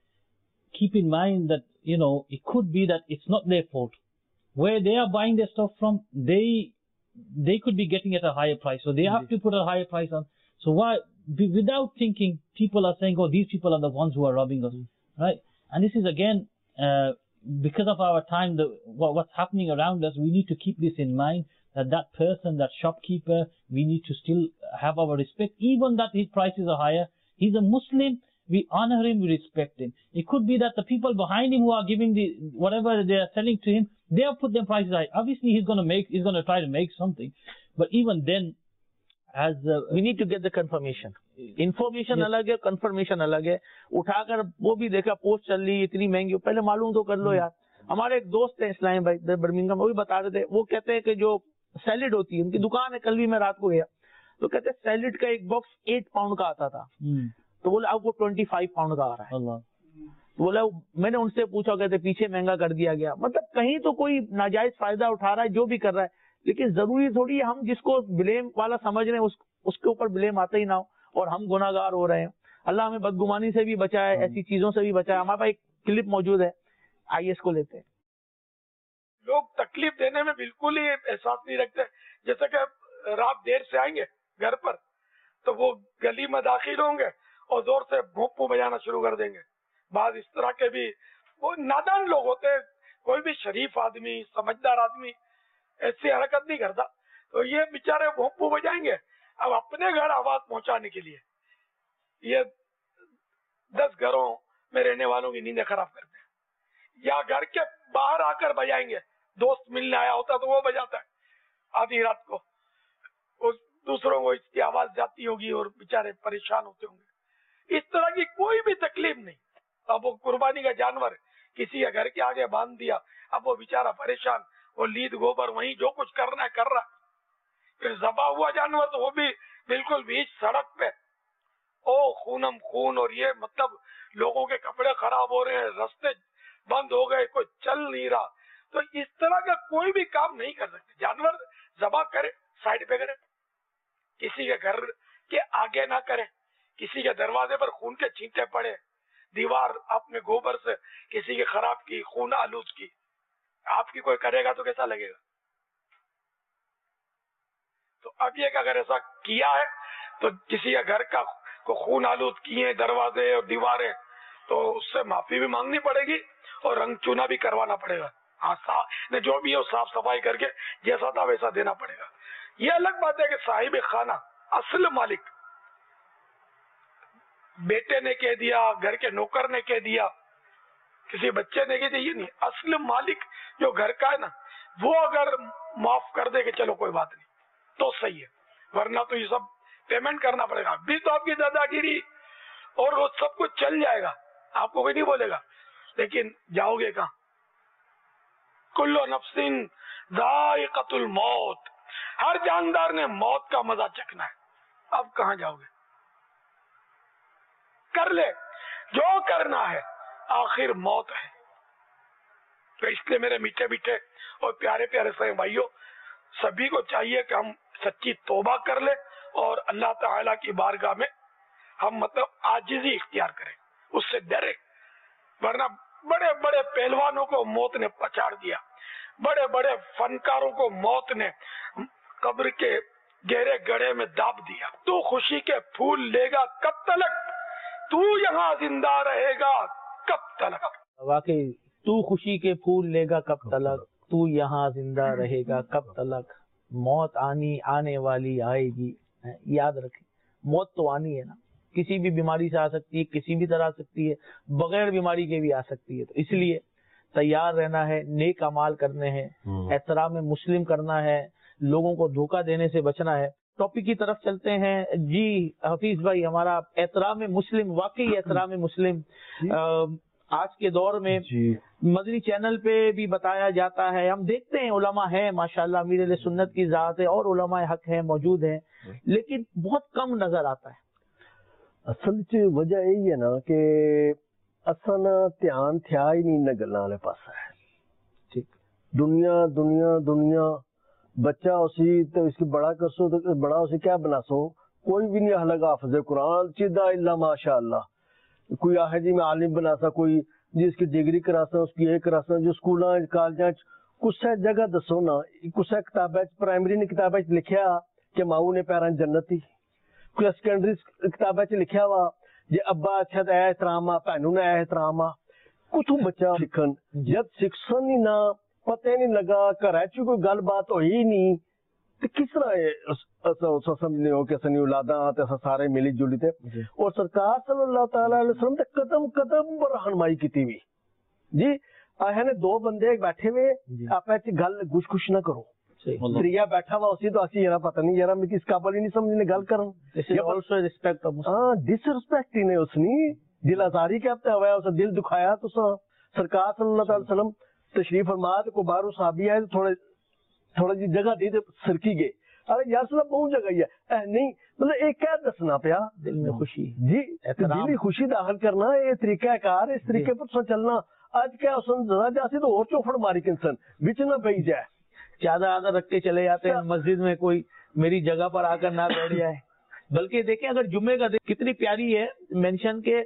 Keep in mind that, you know, it could be that it's not their fault. Where they are buying their stuff from, they they could be getting at a higher price. So they have to put a higher price on. So why, without thinking, people are saying, oh, these people are the ones who are robbing us. Right? And this is again, uh, because of our time, the, what, what's happening around us, we need to keep this in mind, that that person, that shopkeeper, we need to still have our respect, even that his prices are higher. He's a Muslim, we honor him, we respect him. It could be that the people behind him who are giving the, whatever they are selling to him, they have put their prices high. Obviously he's going to make, he's going to try to make something. But even then, as uh, we need to get the confirmation. Information الگ ہے, confirmation الگ ہے. اٹھا کر وہ بھی دیکھا post چل رہی اتنی مہنگی, پہلے معلوم تو کر لو یار. ہمارے ایک دوست ہیں اسلامی بھائی برمنگھم, وہ بھی بتا رہے تھے, وہ کہتے ہیں کہ جو سیلڈ ہوتی ہے, ان کی دکان ہے, کل بھی میں رات کو گیا تو کہتے ہیں سیلڈ کا ایک باکس ایٹ پاؤنڈ کا آتا تھا, تو بولے اب وہ ٹوینٹی فائیو پاؤنڈ کا آ رہا ہے. بولا میں نے ان سے پوچھا, کہتے پیچھے مہنگا کر دیا گیا. مطلب کہیں تو کوئی ناجائز فائدہ اٹھا رہا ہے, جو بھی کر رہا ہے, لیکن ضروری تھوڑی ہے ہم جس کو بلیم والا سمجھ رہے ہیں اس اس کے اوپر بلیم آتا ہی نہ ہو اور ہم گناہ گار ہو رہے ہیں. اللہ ہمیں بدگمانی سے بھی بچائے, ایسی چیزوں سے بھی بچائے. ہمارے پاس ایک کلپ موجود ہے, آئیے اس کو لیتے ہیں. لوگ تکلیف دینے میں بالکل ہی احساس نہیں رکھتے. جیسے کہ رات دیر سے آئیں گے گھر پر تو وہ گلی میں داخل ہوں گے اور زور سے بھونپو بجانا شروع کر دیں گے. بعض اس طرح کے بھی وہ نادان لوگ ہوتے ہیں, کوئی بھی شریف آدمی سمجھدار آدمی ایسی حرکت نہیں کرتا. تو یہ بیچارے بھونپو بجائیں گے اب اپنے گھر آواز پہنچانے کے لیے. یہ دس گھروں میں رہنے والوں کی نیندیں خراب کرتے ہیں. یا گھر کے باہر آ کر بجائیں گے, دوست ملنے آیا ہوتا تو وہ بجاتا ہے آدھی رات کو, اس دوسروں کو اس کی آواز جاتی ہوگی اور بیچارے پریشان ہوتے ہوں گے. اس طرح کی کوئی بھی تکلیف نہیں. اب وہ قربانی کا جانور کسی کے گھر کے آگے باندھ دیا, اب وہ بیچارہ پریشان, وہ لید گوبر وہیں جو کچھ کرنا ہے کر رہا. ذبح ہوا جانور تو وہ بھی بالکل بیچ سڑک پہ, او خونم خون, اور یہ مطلب لوگوں کے کپڑے خراب ہو رہے ہیں, رستے بند ہو گئے, کوئی چل نہیں رہا. تو اس طرح کا کوئی بھی کام نہیں کر سکتے. جانور ذبح کرے, سائڈ پہ کرے, کسی کے گھر کے آگے نہ کرے, کسی کے دروازے پر خون کے چھینٹے پڑے, دیوار آپ نے گوبر سے کسی کی خراب کی, خون آلود کی, آپ کی کوئی کرے گا تو کیسا لگے گا؟ تو اب یہ کہ اگر ایسا کیا ہے تو کسی کے گھر کا کو خون آلود کیے دروازے اور دیواریں, تو اس سے معافی بھی مانگنی پڑے گی اور رنگ چونا بھی کروانا پڑے گا. ہاں, جو بھی ہو صاف صفائی کر کے جیسا تھا ویسا دینا پڑے گا. یہ الگ بات ہے کہ صاحب خانہ, اصل مالک, بیٹے نے کہہ دیا, گھر کے نوکر نے کہہ دیا, کسی بچے نے کہہ دیا, یہ نہیں. اصل مالک جو گھر کا ہے نا, وہ اگر معاف کر دے کہ چلو کوئی بات نہیں تو صحیح ہے, ورنہ تو یہ سب پیمنٹ کرنا پڑے گا. ابھی تو آپ کی دادا گیری اور وہ سب کچھ چل جائے گا, آپ کو کوئی نہیں بولے گا, لیکن جاؤ گے کہاں؟ कुल्लु नफ्सिन जायक़तुल मौत, हर जानदार ने मौत का मजा चखना है। अब कहाँ जाओगे? कर ले जो करना है, आखिर मौत है। तो इसलिए मेरे मीठे मीठे और प्यारे प्यारे सही भाइयों, सभी को चाहिए कि हम सच्ची तौबा कर ले और अल्लाह ताला की बारगाह में हम मतलब आजिज़ी इख्तियार करें, उससे डरे। वरना बड़े बड़े पहलवानों को मौत ने पछाड़ दिया, बड़े बड़े फनकारों को मौत ने कब्र के गहरे गड्ढे में दाब दिया। तू खुशी के फूल लेगा कब तलक, तू यहाँ जिंदा रहेगा कब तलक। वाकई तू खुशी के फूल लेगा कब तलक, तू यहाँ जिंदा रहेगा कब तलक। मौत आनी आने वाली आएगी, याद रखें मौत तो आनी है ना, किसी भी बीमारी से आ सकती है, किसी भी तरह आ सकती है, बगैर बीमारी के भी आ सकती है। तो इसलिए तैयार रहना है, नेक अमाल करने हैं, एहतराम मुस्लिम करना है, लोगों को धोखा देने से बचना है। टॉपिक की तरफ चलते हैं जी हफीज भाई। हमारा एहतराम मुस्लिम, वाकई एहतराम मुस्लिम आज के दौर में मदनी चैनल पे भी बताया जाता है। हम देखते हैं उलमा है माशाल्लाह, अमीर सुन्नत की जात है और उलमा हक है मौजूद है, लेकिन बहुत कम नजर आता है। असल च वजह यही है ना कि असन ध्यान थिया ही नहीं इन गल्लां वाले पासा है। ठीक, दुनिया दुनिया दुनिया बच्चा उसी तो इसकी बड़ा करसो तो बड़ा उसे क्या बनासो, कोई भी नहीं हलक हाफिज कुरान सीधा इल्ला माशाअल्लाह। कोई आहे जी मैं आलिम बनासा, कोई जिसकी डिग्री करासा उसकी ये करासा, जो स्कूल कॉलेज कुछ जगह दसो ना, कुछ किताबें प्राइमरी ने किताबें लिखिया कि माऊ ने पैरां जन्नत ही, कोई सेकेंडरी किताबें लिखिया वा जे अब्बा अच्छा तो एहतराम आ, भैनू ने एहतराम आ। कुछ बच्चा सीखन, जब शिक्षण ही ना पता नहीं लगा, घर च कोई गलबात हुई नहीं, तो किस तरह समझने हो कि असनी औलादा ते सारे मिली जुली थे। और सरकार सल्लल्लाहु अलैहि वसल्लम ते कदम कदम पर रहनुमाई की थी जी। आए ने दो बंदे बैठे हुए आपस च गल गुश गुश ना करो, त्रिया बैठा हुआ उसी तो असी यार पता नहीं यार मैं किस काबल ही नहीं समझने गल करन। रिस्पेक्ट हाँ डिसरिस्पेक्ट ही ने उसने दिल आजारी के हफ्ते हुआ, उसे दिल दुखाया। तो सरकार सल्लल्लाहु अलैहि वसल्लम तशरीफ फरमा को बाहरों साहबी आए, थोड़े थोड़ी जी जगह दी तो सरकी गए। अरे यार साहब बहुत जगह ही है नहीं, मतलब एक क्या दसना पिया दिल में खुशी जी, दिली खुशी दाखिल करना ये तरीका कार, इस तरीके पर चलना। आज क्या जरा जासी तो और चौफड़ मारी किंसन बिच ना पई जाए, ज्यादा आदर रख के चले जाते हैं मस्जिद में, कोई मेरी जगह पर आकर ना बैठ जाए। बल्कि देखें अगर जुम्मे का दिन कितनी प्यारी है मेंशन के,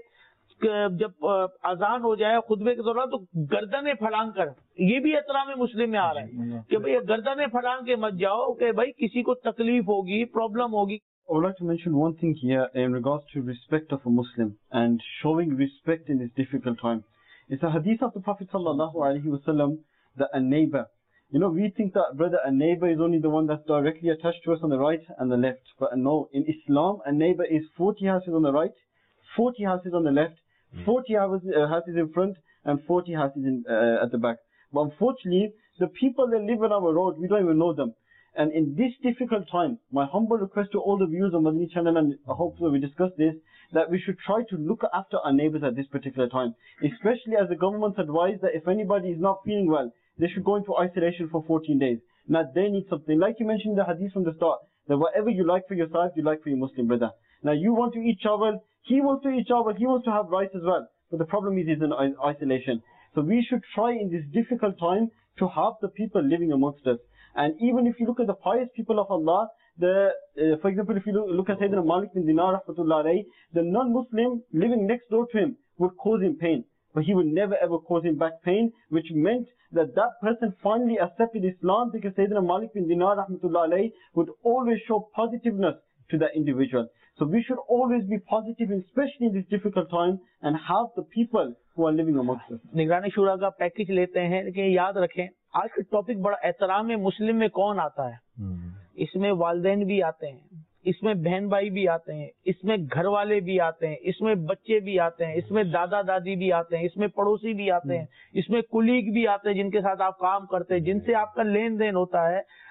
जब अजान हो जाए खुतबे के दौरान तो गर्दनें फलांग कर, ये भी एहतराम मुस्लिम में आ रहा है कि भाई गर्दनें फलांग के मत जाओ कि भाई किसी को तकलीफ होगी, प्रॉब्लम होगी। I would like to mention one thing here in regards to respect of a Muslim and showing respect in this difficult time. It's a hadith of the Prophet sallallahu alaihi wasallam that a neighbor, you know, we think that brother, a neighbor is only the one that's directly attached to us on the right and the left, but no, in Islam a neighbor is forty houses on the right, forty houses on the left, forty houses, uh, houses in front and forty houses in, uh, at the back. But unfortunately, the people that live on our road, we don't even know them. And in this difficult time, my humble request to all the viewers on Madani channel, and I hope that we discuss this, that we should try to look after our neighbors at this particular time. Especially as the government's advised that if anybody is not feeling well, they should go into isolation for fourteen days. Now they need something. Like you mentioned in the hadith from the start, that whatever you like for yourself, you like for your Muslim brother. Now you want to eat chawal, he wants to eat chawal, he wants to have rice as well. But the problem is he's in isolation. So we should try in this difficult time to help the people living amongst us. And even if you look at the pious people of Allah, the, uh, for example, if you look, look at Sayyidina Malik bin Dinar, the non-Muslim living next door to him would cause him pain. But he would never ever cause him back pain, which meant that that person finally accepted Islam because Sayyidina Malik bin Dinar would always show positiveness to that individual. So we should always be positive, especially in this difficult time, and help the people who are living amongst us. निगरानी शूरा का package लेते हैं, लेकिन याद रखें आज का टॉपिक बड़ा एहतराम मुस्लिम में कौन आता है। इसमें वालिदैन भी आते हैं, इसमें बहन भाई भी आते हैं, इसमें घर वाले भी आते हैं, इसमें बच्चे भी आते हैं, इसमें दादा दादी भी आते हैं, इसमें पड़ोसी भी आते हैं, इसमें कुलीग भी आते हैं जिनके साथ आप काम करते हैं, जिनसे आपका लेन देन होता है।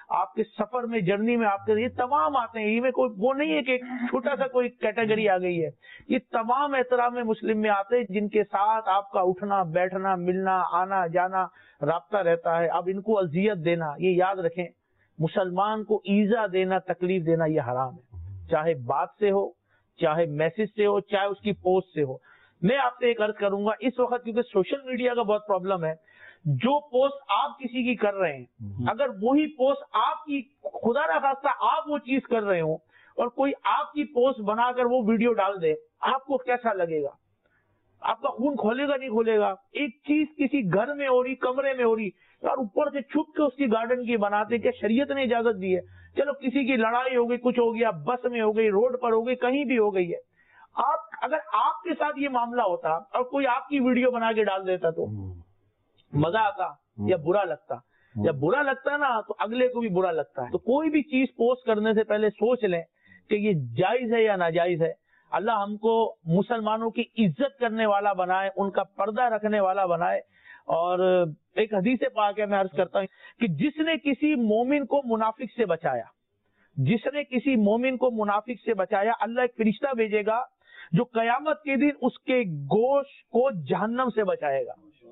آپ کے سفر میں جرنی میں آپ کے یہ تمام آتے ہیں. یہ میں کوئی وہ نہیں ہے کہ چھوٹا سا کوئی کیٹیگری آ گئی ہے, یہ تمام احترام مسلم میں آتے ہیں جن کے ساتھ آپ کا اٹھنا بیٹھنا ملنا آنا جانا رابطہ رہتا ہے. اب ان کو اذیت دینا, یہ یاد رکھیں مسلمان کو ایزا دینا تکلیف دینا یہ حرام ہے, چاہے بات سے ہو چاہے میسج سے ہو چاہے اس کی پوسٹ سے ہو. میں آپ سے ایک عرض کروں گا اس وقت کیونکہ سوشل میڈیا کا بہت پرابلم ہے, جو پوسٹ آپ کسی کی کر رہے ہیں اگر وہی پوسٹ آپ کی خدا نہ خواستہ آپ وہ چیز کر رہے ہوں اور کوئی آپ کی پوسٹ بنا کر وہ ویڈیو ڈال دے, آپ کو کیسا لگے گا؟ آپ کا خون کھولے گا نہیں کھولے گا؟ ایک چیز کسی گھر میں ہو رہی کمرے میں ہو رہی اور اوپر سے چھپ کے اس کی گارڈن کی بناتے, کہ شریعت نے اجازت دی ہے, چلو کسی کی لڑائی ہو گئی کچھ ہو گیا بس میں ہو گئی روڈ پر ہو گئی کہیں بھی ہو گئی ہے, آپ اگر آپ کے ساتھ یہ معاملہ ہوتا اور کوئی آپ کی ویڈیو بنا کے ڈال دیتا تو مزہ آتا یا برا لگتا؟ جب برا لگتا نا تو اگلے کو بھی برا لگتا ہے. تو کوئی بھی چیز پوسٹ کرنے سے پہلے سوچ لیں کہ یہ جائز ہے یا ناجائز ہے. اللہ ہم کو مسلمانوں کی عزت کرنے والا بنائے, ان کا پردہ رکھنے والا بنائے. اور ایک حدیث پاک ہے میں عرض کرتا ہوں کہ جس نے کسی مومن کو منافق سے بچایا, جس نے کسی مومن کو منافق سے بچایا اللہ ایک فرشتہ بھیجے گا جو قیامت کے دن اس کے گوشت کو جہنم سے بچائے گا.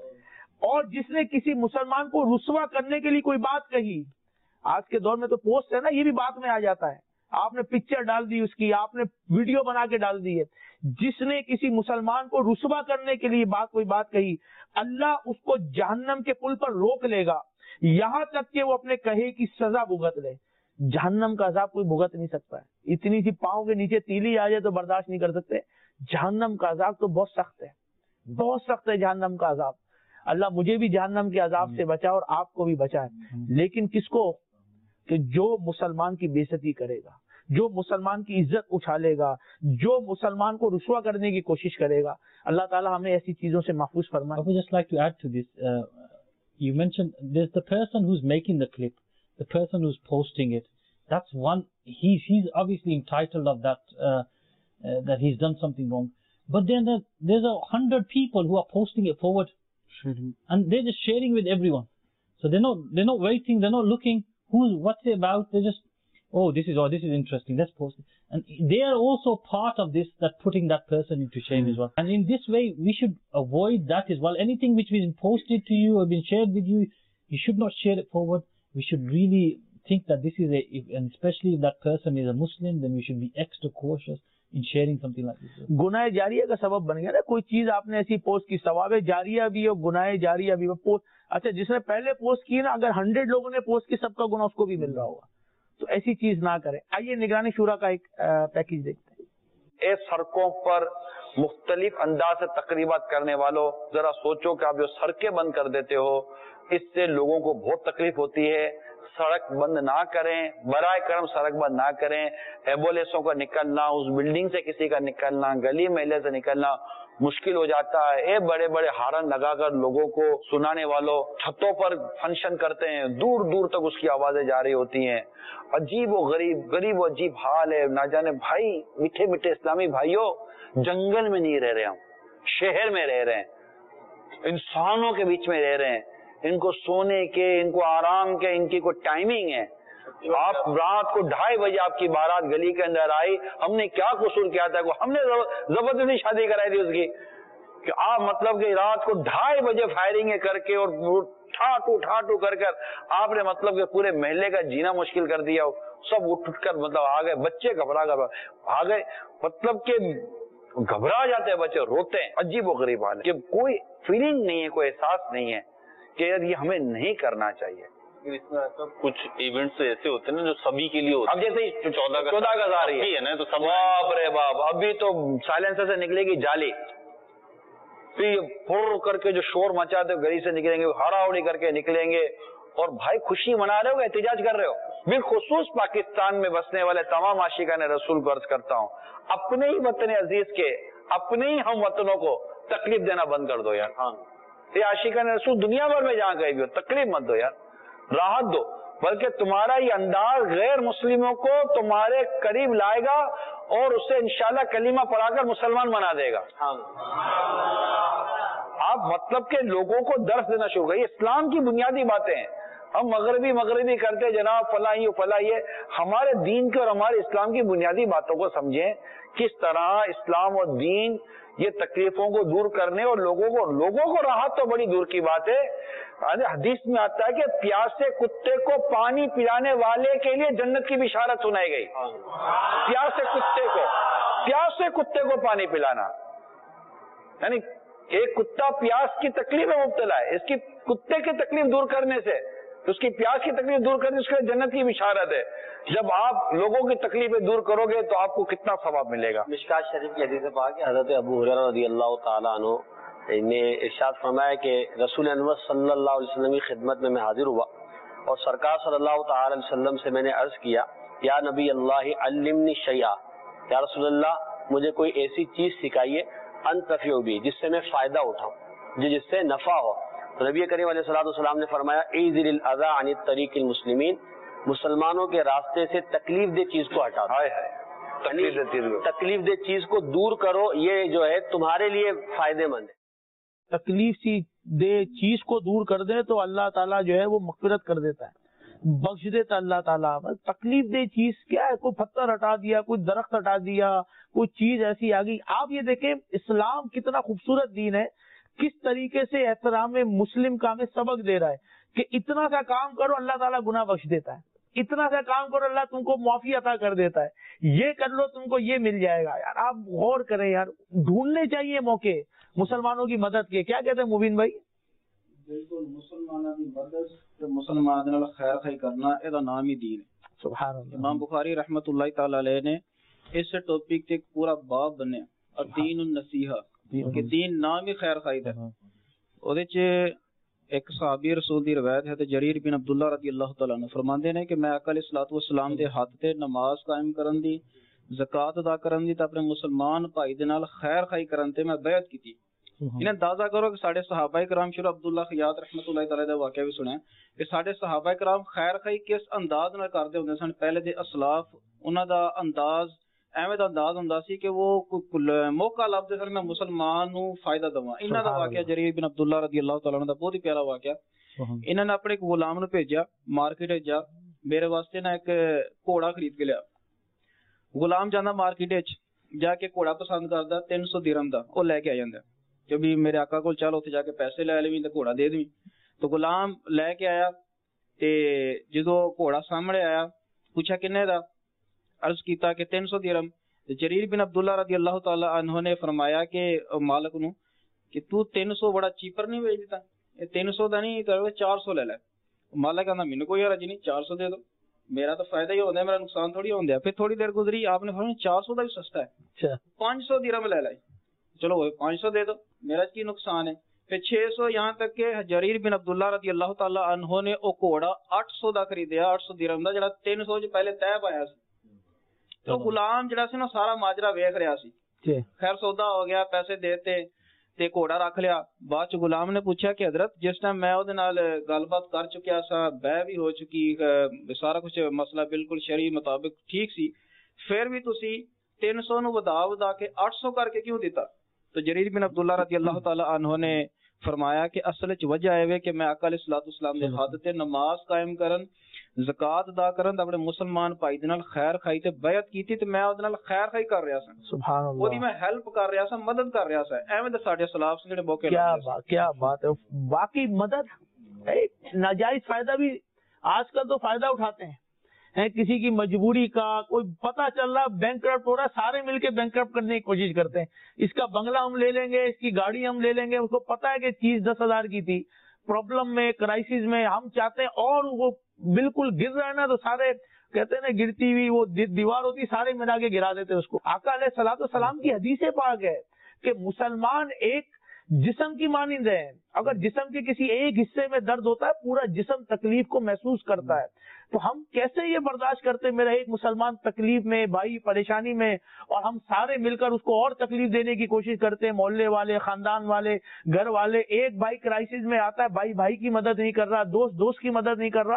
اور جس نے کسی مسلمان کو رسوا کرنے کے لیے کوئی بات کہی, آج کے دور میں تو پوسٹ ہے نا, یہ بھی بات میں آ جاتا ہے, آپ نے پکچر ڈال دی اس کی, آپ نے ویڈیو بنا کے ڈال دی ہے, جس نے کسی مسلمان کو رسوا کرنے کے لیے بات کوئی بات کہی اللہ اس کو جہنم کے پل پر روک لے گا یہاں تک کہ وہ اپنے کہے کی سزا بھگت لے. جہنم کا عذاب کوئی بھگت نہیں سکتا ہے, اتنی سی پاؤں کے نیچے تیلی آ جائے تو برداشت نہیں کر سکتے. جہنم کا عذاب تو بہت سخت ہے, بہت سخت ہے جہنم کا عذاب. اللہ مجھے بھی جہنم کے عذاب سے بچا اور آپ کو بھی بچائے. لیکن کس کو؟ کہ جو مسلمان کی بے عزتی کرے گا, جو مسلمان کی عزت اچھالے گا, جو مسلمان کو رسوا کرنے کی کوشش کرے گا. اللہ تعالیٰ ہمیں ایسی چیزوں سے محفوظ فرمائے. I would just like to add to this. Uh, you mentioned there's the person who's making the clip, the person who's posting it. That's one. He's he's obviously entitled of that uh, uh, that he's done something wrong. But then there's, there's a hundred people who are posting it forward, and they're just sharing with everyone. So they're not they're not waiting. They're not looking who's what's it about. They're just, oh, this is oh this is interesting. Let's post it. And they are also part of this, that putting that person into shame mm. as well. And in this way, we should avoid that as well. Anything which has been posted to you or been shared with you, you should not share it forward. We should really think that this is a, if, and especially if that person is a Muslim, then we should be extra cautious in sharing something like this. گناہ جاریہ کا سبب بن گیا نا, کوئی چیز آپ نے ایسی پوسٹ کی, ثواب جاریہ بھی ہو گناہ جاریہ بھی ہو. اچھا جس نے پہلے پوسٹ کی نا, اگر ہنڈریڈ لوگوں نے پوسٹ کی سب کا گناہ اس کو بھی مل رہا ہوگا, تو ایسی چیز نہ کریں. آئیے نگرانی شورا کا ایک پیکیج دیکھتے ہیں. اے سڑکوں پر مختلف انداز سے تقریبات کرنے والوں, ذرا سوچو کہ آپ جو سڑکیں بند کر دیتے ہو اس سے لوگوں کو بہت تکلیف ہوتی ہے. سڑک بند نہ کریں, برائے کرم سڑک بند نہ کریں. ایمبولینسوں کا نکلنا, اس بلڈنگ سے کسی کا نکلنا, گلی محلے سے نکلنا مشکل ہو جاتا ہے. اے بڑے بڑے ہارن لگا کر لوگوں کو سنانے والوں, چھتوں پر فنکشن کرتے ہیں, دور دور تک اس کی آوازیں جا رہی ہوتی ہیں. عجیب و غریب غریب و عجیب حال ہے. نہ جانے بھائی, میٹھے میٹھے اسلامی بھائیوں, جنگل میں نہیں رہ رہے ہم, شہر میں رہ رہے ہیں, انسانوں کے بیچ میں رہ رہے ہیں. ان کو سونے کے, ان کو آرام کے, ان کی کوئی ٹائمنگ ہے. آپ رات کو ڈھائی بجے آپ کی بارات گلی کے اندر آئی, ہم نے کیا قصور کیا تھا؟ ہم نے زبردستی شادی کرائی تھی اس کی, کہ آپ مطلب کہ رات کو ڈھائی بجے فائرنگ کر کے اور ٹھاٹو ٹھاٹو کر کر آپ نے مطلب کہ پورے محلے کا جینا مشکل کر دیا. سب اٹھ اٹھ کر مطلب آ گئے, بچے گھبرا کر آ گئے, مطلب کہ گھبرا جاتے ہیں بچے, روتے ہیں. عجیب و غریب حال ہے کہ کوئی فیلنگ نہیں ہے, کوئی احساس نہیں ہے کہ یار یہ ہمیں نہیں کرنا چاہیے. اس میں کچھ ایونٹس ایسے ہوتے ہیں نا جو سبھی کے لیے ہوتے ہیں. اب جیسے چودہ چودہ اگست آ رہی ہے نا, تو سب باپ رے باپ, ابھی تو سائلنسر سے نکلے گی جالی, پھر پھر کر کے جو شور مچاتے گلی سے نکلیں گے, ہاڑاہوڑی کر کے نکلیں گے. اور بھائی خوشی منا رہے ہو کہ احتجاج کر رہے ہو؟ بالخصوص پاکستان میں بسنے والے تمام عاشقان رسول کو عرض کرتا ہوں, اپنے ہی وطن عزیز کے, اپنے ہی ہم وطنوں کو تکلیف دینا بند کر دو یار. ہاں, یہ عاشقان رسول دنیا بھر میں جہاں کہیں بھی ہو, تکلیف مت دو یار, راحت دو. بلکہ تمہارا یہ انداز غیر مسلموں کو تمہارے قریب لائے گا اور اسے انشاءاللہ کلمہ پڑھا کر مسلمان بنا دے گا. آپ مطلب کہ لوگوں کو درس دینا شروع کریں. اسلام کی بنیادی باتیں ہیں. ہم مغربی مغربی کرتے جناب فلاں یہ فلاں یہ. ہمارے دین کے اور ہمارے اسلام کی بنیادی باتوں کو سمجھیں. کس طرح اسلام اور دین یہ تکلیفوں کو دور کرنے اور لوگوں کو لوگوں کو راحت تو بڑی دور کی بات ہے. حدیث میں آتا ہے کہ پیاسے کتے کو پانی پلانے والے کے لیے جنت کی بشارت سنائی گئی. پیاسے کتے کو پیاسے کتے کو پانی پلانا, یعنی ایک کتا پیاس کی تکلیف میں مبتلا ہے, اس کی کتے کی تکلیف دور کرنے سے, اس کی پیاس کی تکلیف دور کرنے سے اس کے جنت کی بشارت ہے. جب آپ لوگوں کی تکلیفیں دور کرو گے تو آپ کو کتنا ثواب ملے گا. مشکات شریف کی حدیث پاک ہے, حضرت ابو ہریرہ رضی اللہ تعالیٰ عنہ نے ارشاد فرمایا کہ رسول انور صلی اللہ علیہ وسلم کی خدمت میں میں حاضر ہوا اور سرکار صلی اللہ تعالی علیہ وسلم سے میں نے عرض کیا, یا نبی اللہ علمنی شیئا, یا رسول اللہ مجھے کوئی ایسی چیز سکھائیے انتفع بھی, جس سے میں فائدہ اٹھاؤں, جس سے نفع ہو. تو نبی کریم علیہ الصلوۃ والسلام نے فرمایا اعذر الاذى عن الطریق المسلمین, مسلمانوں کے راستے سے تکلیف دہ چیز کو ہٹا دو, تکلیف دہ چیز کو دور کرو, یہ جو ہے تمہارے لیے فائدے مند ہے. تکلیف سی دے چیز کو دور کر دے تو اللہ تعالیٰ جو ہے وہ مغفرت کر دیتا ہے, بخش دیتا اللہ تعالیٰ. تکلیف دہ چیز کیا ہے, کوئی پتھر ہٹا دیا, کوئی درخت ہٹا دیا, کوئی چیز ایسی آ گئی. آپ یہ دیکھیں اسلام کتنا خوبصورت دین ہے, کس طریقے سے احترام مسلم کا ہمیں سبق دے رہا ہے کہ اتنا سا کام کرو اللہ تعالیٰ گناہ بخش دیتا ہے, اتنا سا کام کرو اللہ تم کو معافی عطا کر دیتا ہے, یہ کر لو تم کو یہ مل جائے گا. یار آپ غور کریں یار, ڈھونڈنے چاہیے موقع مسلمانوں کی مدد کے. کیا کہتے ہیں مبین بھائی؟ بالکل, مسلمانوں کی مدد تے مسلمان دے نال خیر خائی کرنا اے دا نام ہی دین ہے. سبحان اللہ. امام بخاری رحمت اللہ تعالی علیہ نے اس ٹاپک تے ایک پورا باب بنیا, الدین النصیحہ, کہ دین نام ہی خیر خائی دا. اودے چ ایک صحابی رسول دی روایت ہے تے جریر بن عبداللہ رضی اللہ تعالی عنہ فرماندے نے کہ میں آقا علیہ الصلوۃ والسلام دے ہاتھ تے نماز قائم کرن دی, زکات ادا کرن دی تے اپنے مسلمان بھائی دے نال خیر خائی کرن تے میں بیعت کیتی. انہیں اندازہ کرو کہ ساڈے صحابہ کرام شروع عبداللہ خیاط رحمۃ اللہ تعالی دا واقعہ بھی سنیا کہ ساڈے صحابہ کرام خیر خائی کس انداز نال کردے ہوندے سن. پہلے دے اسلاف انہاں دا انداز ایویں دا انداز ہوندا سی کہ وہ موقع لبدے سن میں مسلمان نو فائدہ دواں. انہاں دا واقعہ جریر بن عبداللہ رضی اللہ تعالی عنہ دا بہت ہی پیارا واقعہ. انہاں نے اپنے ایک غلام نو بھیجا مارکیٹ وچ, جا میرے واسطے نا ایک گھوڑا خرید کے لیا. غلام جاندا مارکیٹ وچ جا کے گھوڑا پسند کردا تین سو درہم دا, او لے کے آ جاندا کہ بھی میرے آقا کو چل اتنے جا کے پیسے لے لیں تے گھوڑا دے دیں. تو غلام لے کے آیا تے جدو گھوڑا سامنے آیا پوچھا کنے دا, عرض کیتا کہ تین سو درہم. جریر بن عبداللہ رضی اللہ تعالی عنہ نے فرمایا کہ مالک نو کہ تو تین سو بڑا چیپر نہیں بیچ دیتا, یہ تین سو دا نہیں کرو چار سو لے لے. مالک کہنا مینوں کوئی حرج نہیں, چار سو دے دو, میرا تو فائدہ ہی ہوتا ہے, میرا نقصان تھوڑی ہوتا ہے. پھر تھوڑی دیر گزری, آپ نے فرمایا چار سو دا بھی سستا ہے, پانچ سو درہم لے لے. چلو پانچ سو دے دو, میرا کی نقصان ہے. پھر چھ سو, یہاں تک کہ جریر بن عبداللہ رضی اللہ تعالی عنہ نے او گھوڑا آٹھ سو دا خریدیا, آٹھ سو درہم دا, جڑا تین سو پہلے طے پایا سی. تو غلام جڑا سی نا سارا ماجرا ویکھ رہا سی. خیر سودا ہو گیا, پیسے دیتے تے گھوڑا رکھ لیا. بعد چ غلام نے پوچھا کہ حضرت جس ٹائم میں اودے نال گل بات کر چکیا سا, بہ بھی ہو چکی, سارا کچھ مسئلہ بالکل شرعی مطابق ٹھیک سی, پھر بھی تسی تین سو نو ودا ودا کے آٹھ سو کر کے کیوں دیتا؟ تو جریر بن عبداللہ رضی اللہ تعالی عنہ نے فرمایا کہ اصل وچ وجہ ہے کہ میں آقا علیہ الصلوۃ والسلام دے ہاتھ تے نماز قائم کرن, زکات ادا کرن, اپنے مسلمان بھائی دے نال خیر خائی تے بیعت کیتی تے میں اودے نال خیر خائی کر رہا سا. سبحان اللہ. اودی میں ہیلپ کر رہا سا, مدد کر رہا سا. ایویں دے ساڈے اسلاف سے جڑے موقع کیا بات کیا بات ہے. باقی مدد, ناجائز فائدہ بھی آج کل تو فائدہ اٹھاتے ہیں, کسی کی مجبوری کا, کوئی پتہ چل رہا بینک کرپٹ ہو رہا, سارے مل کے بینک کرپٹ کرنے کی کوشش کرتے ہیں. اس کا بنگلہ ہم لے لیں گے, اس کی گاڑی ہم لے لیں گے, اس کو پتا ہے کہ چیز دس ہزار کی تھی, پرابلم میں کرائسس میں ہم چاہتے ہیں, اور وہ بالکل گر رہا ہے نا تو سارے کہتے ہیں نا گرتی ہوئی وہ دیوار ہوتی, سارے ملا کے گرا دیتے اس کو. آقا علیہ الصلوۃ والسلام کی حدیث پاک ہے کہ مسلمان ایک جسم کی مانند ہے. اگر جسم کے کسی ایک حصے میں درد ہوتا ہے, پورا جسم تکلیف کو محسوس کرتا ہے. تو ہم کیسے یہ برداشت کرتے میرا ایک مسلمان تکلیف میں, بھائی پریشانی میں, اور ہم سارے مل کر اس کو اور تکلیف دینے کی کوشش کرتے ہیں, محلے والے, خاندان والے, گھر والے. ایک بھائی کرائسس میں آتا ہے, بھائی بھائی کی مدد نہیں کر رہا, دوست دوست کی مدد نہیں کر رہا,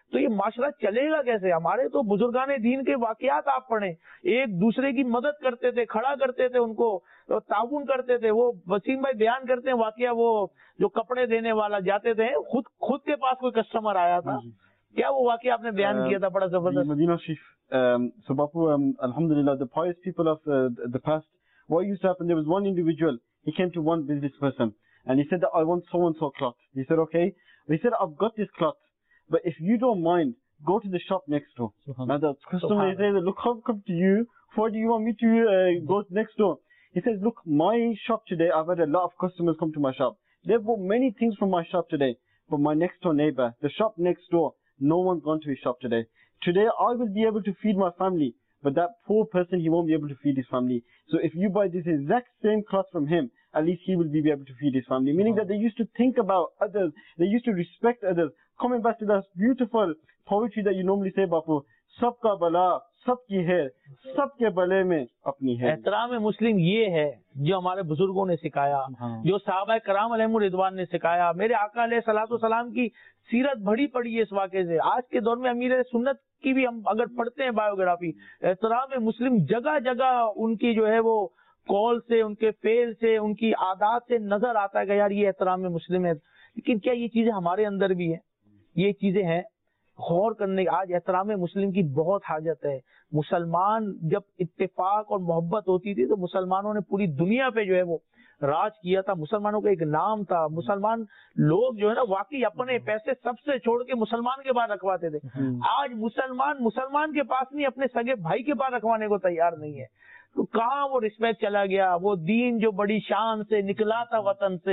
تو یہ معاشرہ چلے گا کیسے؟ ہمارے تو بزرگان دین کے واقعات آپ پڑھیں، ایک دوسرے کی مدد کرتے تھے، کھڑا کرتے تھے، ان کو تعاون کرتے تھے. وہ وسیم بھائی بیان کرتے ہیں واقعہ، وہ جو کپڑے دینے والا جاتے تھے، خود خود کے پاس کوئی کسٹمر آیا تھا، کیا وہ واقعہ آپ نے بیان کیا تھا بڑا زبردست. مدینہ شریف. So Bapu, um, alhamdulillah, the pious people of uh, the past, what used to happen, there was one individual, he came to one business person, and he said that I want so-and-so cloth. He said, okay. He said, I've got this cloth, but if you don't mind, go to the shop next door. Now the customer says, look, I've come to you, why do you want me to uh, go next door? He says, look, my shop today, I've had a lot of customers come to my shop. They've bought many things from my shop today, but my next door neighbor, the shop next door, no one's gone to his shop today. Today I will be able to feed my family, but that poor person, he won't be able to feed his family. So if you buy this exact same cloth from him, at least he will be able to feed his family. Meaning that they used to think about others, they used to respect others. Coming back to that beautiful poetry that you normally say, Bapu, sab ka bala, sab ki hai, sab ke bale mein apni hai. احترام مسلم یہ ہے جو ہمارے بزرگوں نے سکھایا، جو صحابہ کرام علیہم الرضوان نے سکھایا. میرے آقا علیہ الصلوۃ والسلام کی سیرت بڑی پڑی ہے اس واقعے سے. آج کے دور میں امیر سنت کی بھی ہم اگر پڑھتے ہیں بایوگرافی، احترام مسلم جگہ جگہ ان کی جو ہے وہ قول سے، ان کے فعل سے، ان کی عادات سے نظر آتا ہے کہ یار یہ احترام مسلم ہے. لیکن کیا یہ چیزیں ہمارے اندر بھی ہیں؟ یہ چیزیں ہیں غور کرنے. آج احترام مسلم کی بہت حاجت ہے. مسلمان جب اتفاق اور محبت ہوتی تھی تو مسلمانوں نے پوری دنیا پہ جو ہے وہ راج کیا تھا. مسلمانوں کا ایک نام تھا. مسلمان لوگ جو ہے نا واقعی اپنے پیسے سب سے چھوڑ کے مسلمان کے پاس رکھواتے تھے. آج مسلمان مسلمان کے پاس نہیں، اپنے سگے بھائی کے پاس رکھوانے کو تیار نہیں ہے. تو کہاں وہ رسپیکٹ چلا گیا؟ وہ دین جو بڑی شان سے نکلا تھا وطن سے،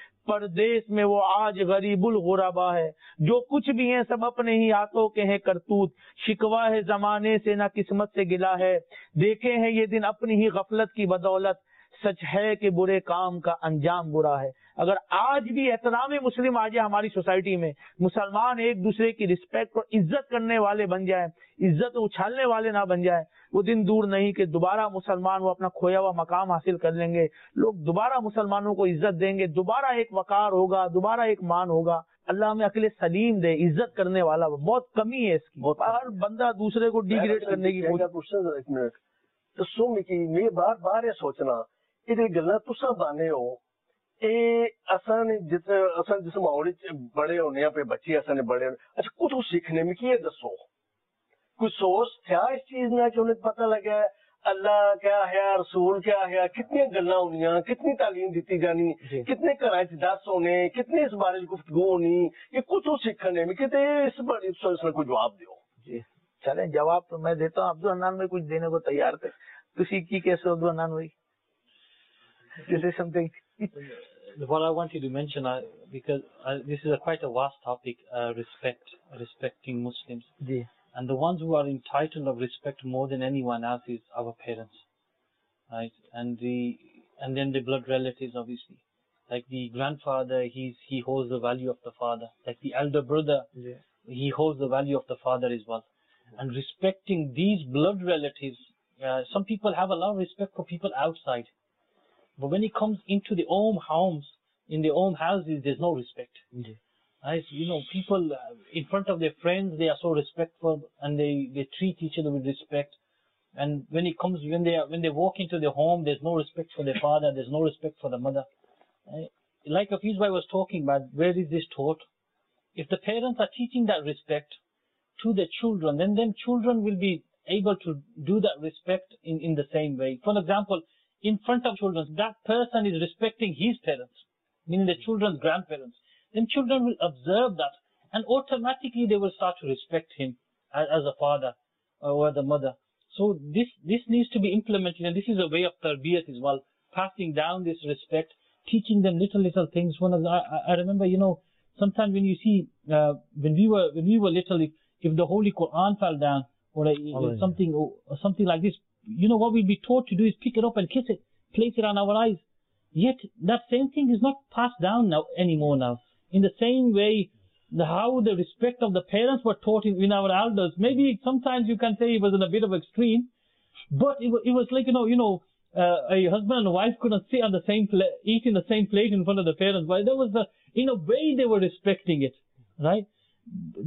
پردیس میں وہ آج غریب الغربا ہے. جو کچھ بھی ہیں سب اپنے ہی ہاتھوں کے ہیں کرتوت. شکوا ہے زمانے سے نہ قسمت سے گلا ہے، دیکھے ہیں یہ دن اپنی ہی غفلت کی بدولت. سچ ہے کہ برے کام کا انجام برا ہے. اگر آج بھی احترام مسلم آ جائے ہماری سوسائٹی میں، مسلمان ایک دوسرے کی رسپیکٹ اور عزت کرنے والے بن جائیں، عزت اچھالنے والے نہ بن جائیں، وہ دن دور نہیں کہ دوبارہ مسلمان وہ اپنا کھویا ہوا مقام حاصل کر لیں گے. لوگ دوبارہ مسلمانوں کو عزت دیں گے، دوبارہ ایک وقار ہوگا، دوبارہ ایک مان ہوگا. اللہ ہمیں عقل سلیم دے، عزت کرنے والا. بہت کمی ہے اس کی، ہر بندہ دوسرے کو ڈیگریڈ کرنے کی کوشش. میں بار بار یہ سوچنا یہ گلا تسا بانے ہو، اے اساں نے جس اساں جس ماحول بڑے ہونے پہ بچے اساں نے بڑے ہونے، اچھا کچھ سیکھنے میں کی دسو، کوئی سوچ تھا اس چیز نہ کہ انہیں پتہ لگا اللہ کیا ہے، رسول کیا ہے، کتنی گلاں ہونیاں، کتنی تعلیم دیتی جانی، کتنے گھراں وچ دس ہونے، کتنے اس بارے گفتگو ہونی، یہ کچھ سیکھنے میں کتے اس بارے کوئی جواب دیو. جی چلیں جواب تو میں دیتا ہوں. عبد الحنان میں کچھ دینے کو تیار تھے، تسی کی کیسے عبد الحنان بھائی؟ This is something. What I wanted to mention, uh, because uh, this is a quite a vast topic, uh, respect, respecting Muslims. Yeah. And the ones who are entitled of respect more than anyone else is our parents, right? And the and then the blood relatives, obviously. Like the grandfather, he's he holds the value of the father. Like the elder brother, yeah, he holds the value of the father as well. And respecting these blood relatives, uh, some people have a lot of respect for people outside. But when it comes into the own homes, in the own houses, there's no respect. Mm-hmm. Right? You know, people uh, in front of their friends, they are so respectful and they, they treat each other with respect. And when it comes, when they are, when they walk into their home, there's no respect for their father, there's no respect for the mother. Right? Like Afizbhai was talking about, where is this taught? If the parents are teaching that respect to the children, then then children will be able to do that respect in, in the same way. For example, in front of children, that person is respecting his parents, meaning the children's grandparents. Then children will observe that and automatically they will start to respect him as, as a father or the mother. So this this needs to be implemented, and this is a way of tarbiyat as well, passing down this respect, teaching them little little things. One of the, I, I remember, you know, sometimes when you see uh, when we were when we were little, if, if the Holy Quran fell down or a, oh, something or, or something like this, you know what we'll be taught to do is pick it up and kiss it, place it on our eyes. Yet that same thing is not passed down now anymore now. In the same way, the, how the respect of the parents were taught in, in our elders, maybe sometimes you can say it was in a bit of extreme, but it, it was like, you know, you know, uh, a husband and a wife couldn't sit on the same plate, eat in the same plate in front of the parents, but there was the, in a way they were respecting it, right? That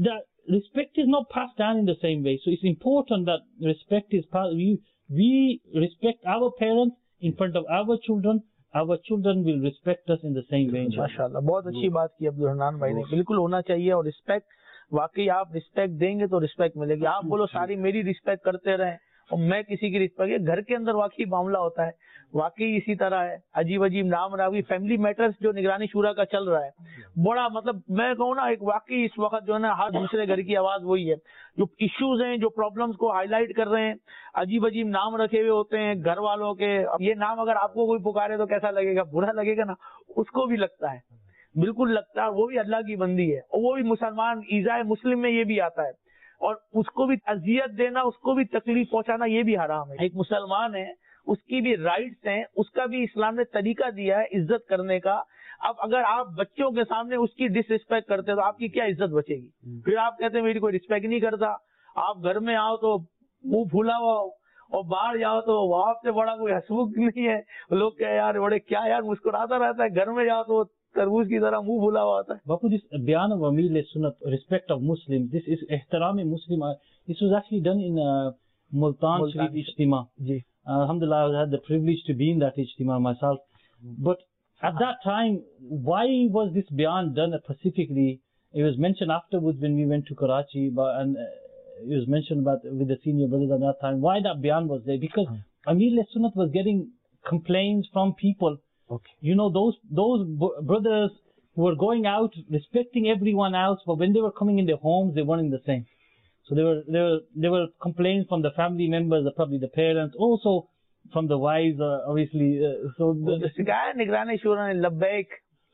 respect is not passed down in the same way. So it's important that respect is passed. We, we respect our parents in front of our children. Our children will respect us in the same way. माशाल्लाह, बहुत अच्छी बात की अब्दुल हन्नान भाई ने. बिल्कुल होना चाहिए. और रिस्पेक्ट, वाकई आप रिस्पेक्ट देंगे तो रिस्पेक्ट मिलेगी. आप बोलो सारी मेरी रिस्पेक्ट करते रहें और मैं किसी की रिस्पेक्ट, ये घर के अंदर वाकई मामला होता है. वाकई इसी तरह है. अजीब अजीब नाम रावी फैमिली मैटर्स जो निगरानी शूरा का चल रहा है, बड़ा मतलब मैं कहूँ ना, एक वाकई इस वक्त जो है ना हर दूसरे घर की आवाज वही है. जो इश्यूज हैं, जो प्रॉब्लम्स को हाईलाइट कर रहे हैं, अजीब अजीब नाम रखे हुए होते हैं घर वालों के. ये नाम अगर आपको कोई पुकारे तो कैसा लगेगा? बुरा लगेगा ना. उसको भी लगता है, बिल्कुल लगता है. वो भी अल्लाह की बंदी है और वो भी मुसलमान. ईज़ाए मुस्लिम में ये भी आता है. और उसको भी अजियत देना, उसको भी तकलीफ पहुंचाना, ये भी हराम है. एक मुसलमान है, उसकी भी राइट्स हैं, उसका भी इस्लाम ने तरीका दिया है इज्जत करने का. अब अगर आप बच्चों के सामने उसकी डिसरिस्पेक्ट करते हो तो आपकी क्या इज्जत बचेगी? फिर आप कहते हैं मेरी कोई रिस्पेक्ट नहीं करता. आप घर में आओ तो मुंह फूला हुआ और बाहर जाओ तो वहां से बड़ा कोई हंसमुख नहीं है. लोग कहे यार बड़े क्या यार मुस्कुराता रहता है, घर में जाओ तो तरबूज की तरह मुंह फूला हुआ होता है. Bapu, this byan of Amir Sunnat, respect of Muslims, this is ihtaram Muslim. This was actually done in uh, Multan Sharif Ijtima. Ji. Uh, Alhamdulillah, I had the privilege to be in that Ijtima myself. But at that time, why was this byan done specifically? It was mentioned afterwards when we went to Karachi, but, and uh, it was mentioned about with the senior brothers at that time. Why that byan was there? Because hmm. Amir Sunnat was getting complaints from people. Okay. You know, those those brothers who were going out, respecting everyone else, but when they were coming in their homes, they weren't the same. So there were there were there were complaints from the family members, probably the parents, also from the wives, uh, obviously. Uh, so the निगरानी शूरा ने लब्बैक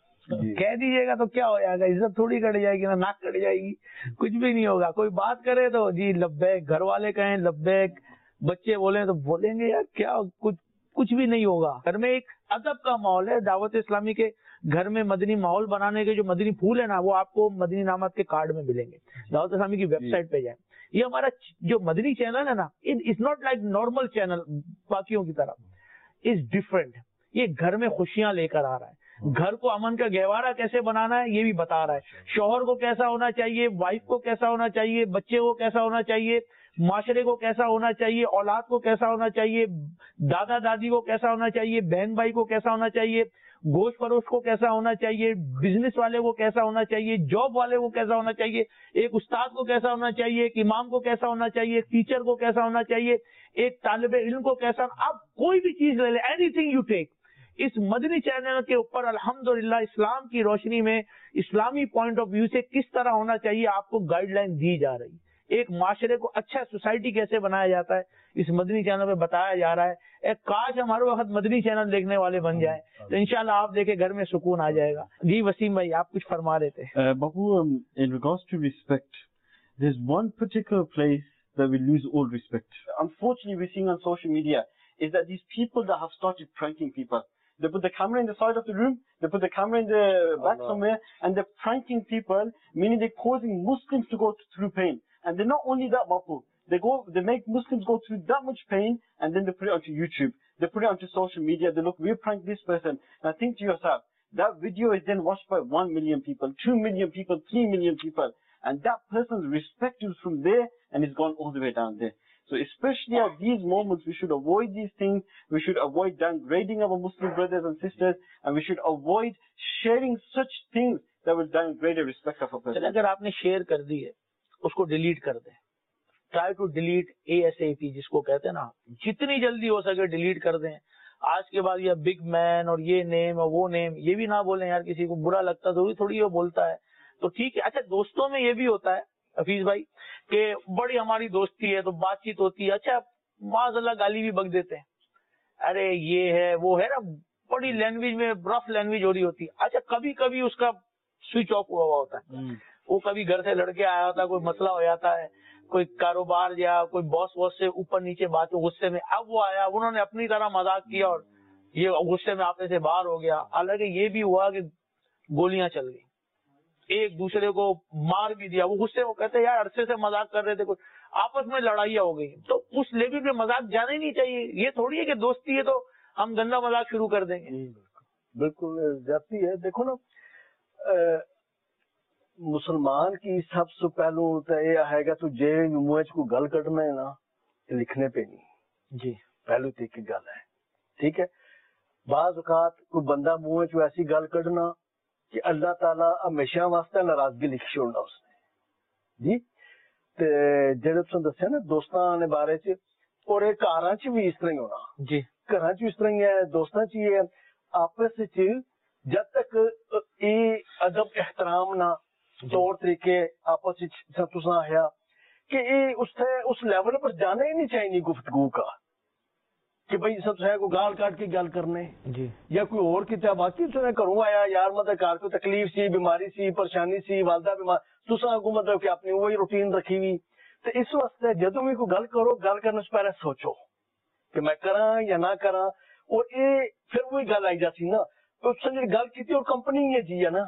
कह दीजिएगा तो क्या हो जाएगा? इज्जत थोड़ी कट जाएगी ना, नाक कट जाएगी, कुछ भी नहीं होगा. कोई बात करे तो जी लब्बैक, घर वाले कहें लब्बैक, बच्चे बोले तो बोलेंगे यार क्या, कुछ कुछ भी नहीं होगा. घर में एक अदब का माहौल है. दावत इस्लामी के घर में मदनी माहौल बनाने के जो मदनी फूल है ना, वो आपको मदनी नामत के कार्ड में मिलेंगे. दावत इस्लामी की वेबसाइट पे जाए. ये हमारा जो मदनी चैनल है ना, it is not like normal channel बाकियों की तरह, इज डिफरेंट. ये घर में खुशियां लेकर आ रहा है. घर को अमन का गहवारा कैसे बनाना है ये भी बता रहा है. शौहर को कैसा होना चाहिए, वाइफ को कैसा होना चाहिए, बच्चे को कैसा होना चाहिए, माशरे को कैसा होना चाहिए, औलाद को कैसा होना चाहिए, दादा दादी को कैसा होना चाहिए, बहन भाई को कैसा होना चाहिए, गोश परोश को कैसा होना चाहिए, बिजनेस वाले को कैसा होना चाहिए, जॉब वाले को कैसा होना चाहिए, एक उस्ताद को कैसा होना चाहिए, एक इमाम को कैसा होना चाहिए, एक टीचर को कैसा होना चाहिए, एक तालिबे इल्म को कैसा. आप कोई भी चीज ले ले, एनीथिंग यू टेक, इस मदनी चैनल के ऊपर अल्हम्दुलिल्लाह इस्लाम की रोशनी में इस्लामी पॉइंट ऑफ व्यू से किस तरह होना चाहिए आपको गाइडलाइन दी जा रही. एक माशरे को अच्छा सोसाइटी कैसे बनाया जाता है इस मदनी चैनल पे बताया जा रहा है. एक काश हमारे वक्त मदनी चैनल देखने वाले बन जाए तो इंशाल्लाह आप देखे घर में सुकून आ जाएगा. जी वसीम भाई, आप कुछ फरमा रहे थे. uh, Babu, um, in regards to respect, there's one particular place that we lose all respect. Unfortunately, we're seeing on social media is that these people that have started pranking people, they put the camera in the side of the room, they put the camera in the back oh, no. somewhere, and they're pranking people, meaning they're causing Muslims to go through pain. And they're not only that, Bapu, they go, they make Muslims go through that much pain, and then they put it onto YouTube, they put it onto social media, they look, we pranked this person. Now think to yourself, that video is then watched by one million people, two million people, three million people, and that person's respect is from there, and it's gone all the way down there. So especially at these moments, we should avoid these things. We should avoid downgrading our Muslim brothers and sisters, and we should avoid sharing such things that will downgrade the respect of a person. अगर आपने share कर दी है, उसको delete कर दे. Try to delete ASAP, जिसको कहते हैं ना, जितनी जल्दी हो सके डिलीट कर दें. आज के बाद ये बिग मैन और ये नेम और वो नेम ये भी ना बोलें यार. किसी को बुरा लगता तो थोड़ी वो बोलता है तो ठीक है. अच्छा, दोस्तों में ये भी होता है हफीज भाई कि बड़ी हमारी दोस्ती है तो बातचीत होती है. अच्छा, माज़अल्लाह गाली भी बक देते हैं, अरे ये है वो है ना, बड़ी लैंग्वेज में रफ लैंग्वेज हो रही होती है. अच्छा, कभी कभी उसका स्विच ऑफ हुआ हुआ होता है. वो कभी घर से लड़के आया होता है, कोई मसला हो जाता है, कोई कारोबार या कोई बॉस वॉस से ऊपर नीचे बात हो, गुस्से में अब वो आया, उन्होंने अपनी तरह मजाक किया और ये गुस्से में आपने से बाहर हो गया. हालांकि ये भी हुआ कि गोलियां चल गई, एक दूसरे को मार भी दिया. वो गुस्से में कहते यार अरसे से मजाक कर रहे थे, कुछ आपस में लड़ाइयाँ हो गई. तो उस लेवल पे मजाक जाना ही नहीं चाहिए. ये थोड़ी है कि दोस्ती है तो हम गंदा मजाक शुरू कर देंगे. बिल्कुल जाती है. देखो ना, مسلمان کی سب سے پہلو تو یہ ہے گا تو جے منہ چ کوئی گل کڈنا ہے نا لکھنے پہ نہیں جی پہلو تو ایک گل ہے ٹھیک ہے. بعض اوقات کوئی بندہ منہ چ ایسی گل کڈنا کہ اللہ تعالیٰ ہمیشہ واسطے ناراضگی لکھ چھوڑنا اس نے جی. تے جڑے تساں دسیا نا دوستاں دے بارے چ اور یہ گھراں چ بھی اس طرح ہی ہونا جی گھراں چ اس طرح ہی ہے دوستاں چ ہی ہے آپس وچ جب تک یہ ادب احترام نہ طور طریقے آپس وچ تساں آیا کہ یہ اس اس لیول پر جانا ہی نہیں چاہیے گفتگو کا کہ بھائی سب سے کوئی گال کاٹ کے گل کرنے جی یا کوئی اور کتاب باقی تساں گھروں آیا یار مطلب گھر کوئی تکلیف سی بیماری سی پریشانی سی والدہ بیمار تساں کو مطلب کہ اپنی وہی روٹین رکھی ہوئی تو اس واسطے جدوں بھی کوئی گل کرو گل کرنے سے پہلے سوچو کہ میں کراں یا نہ کراں اور یہ پھر وہی گل آئی جاتی نا تو جی گل کی اور کمپنی ہے جی ہے نا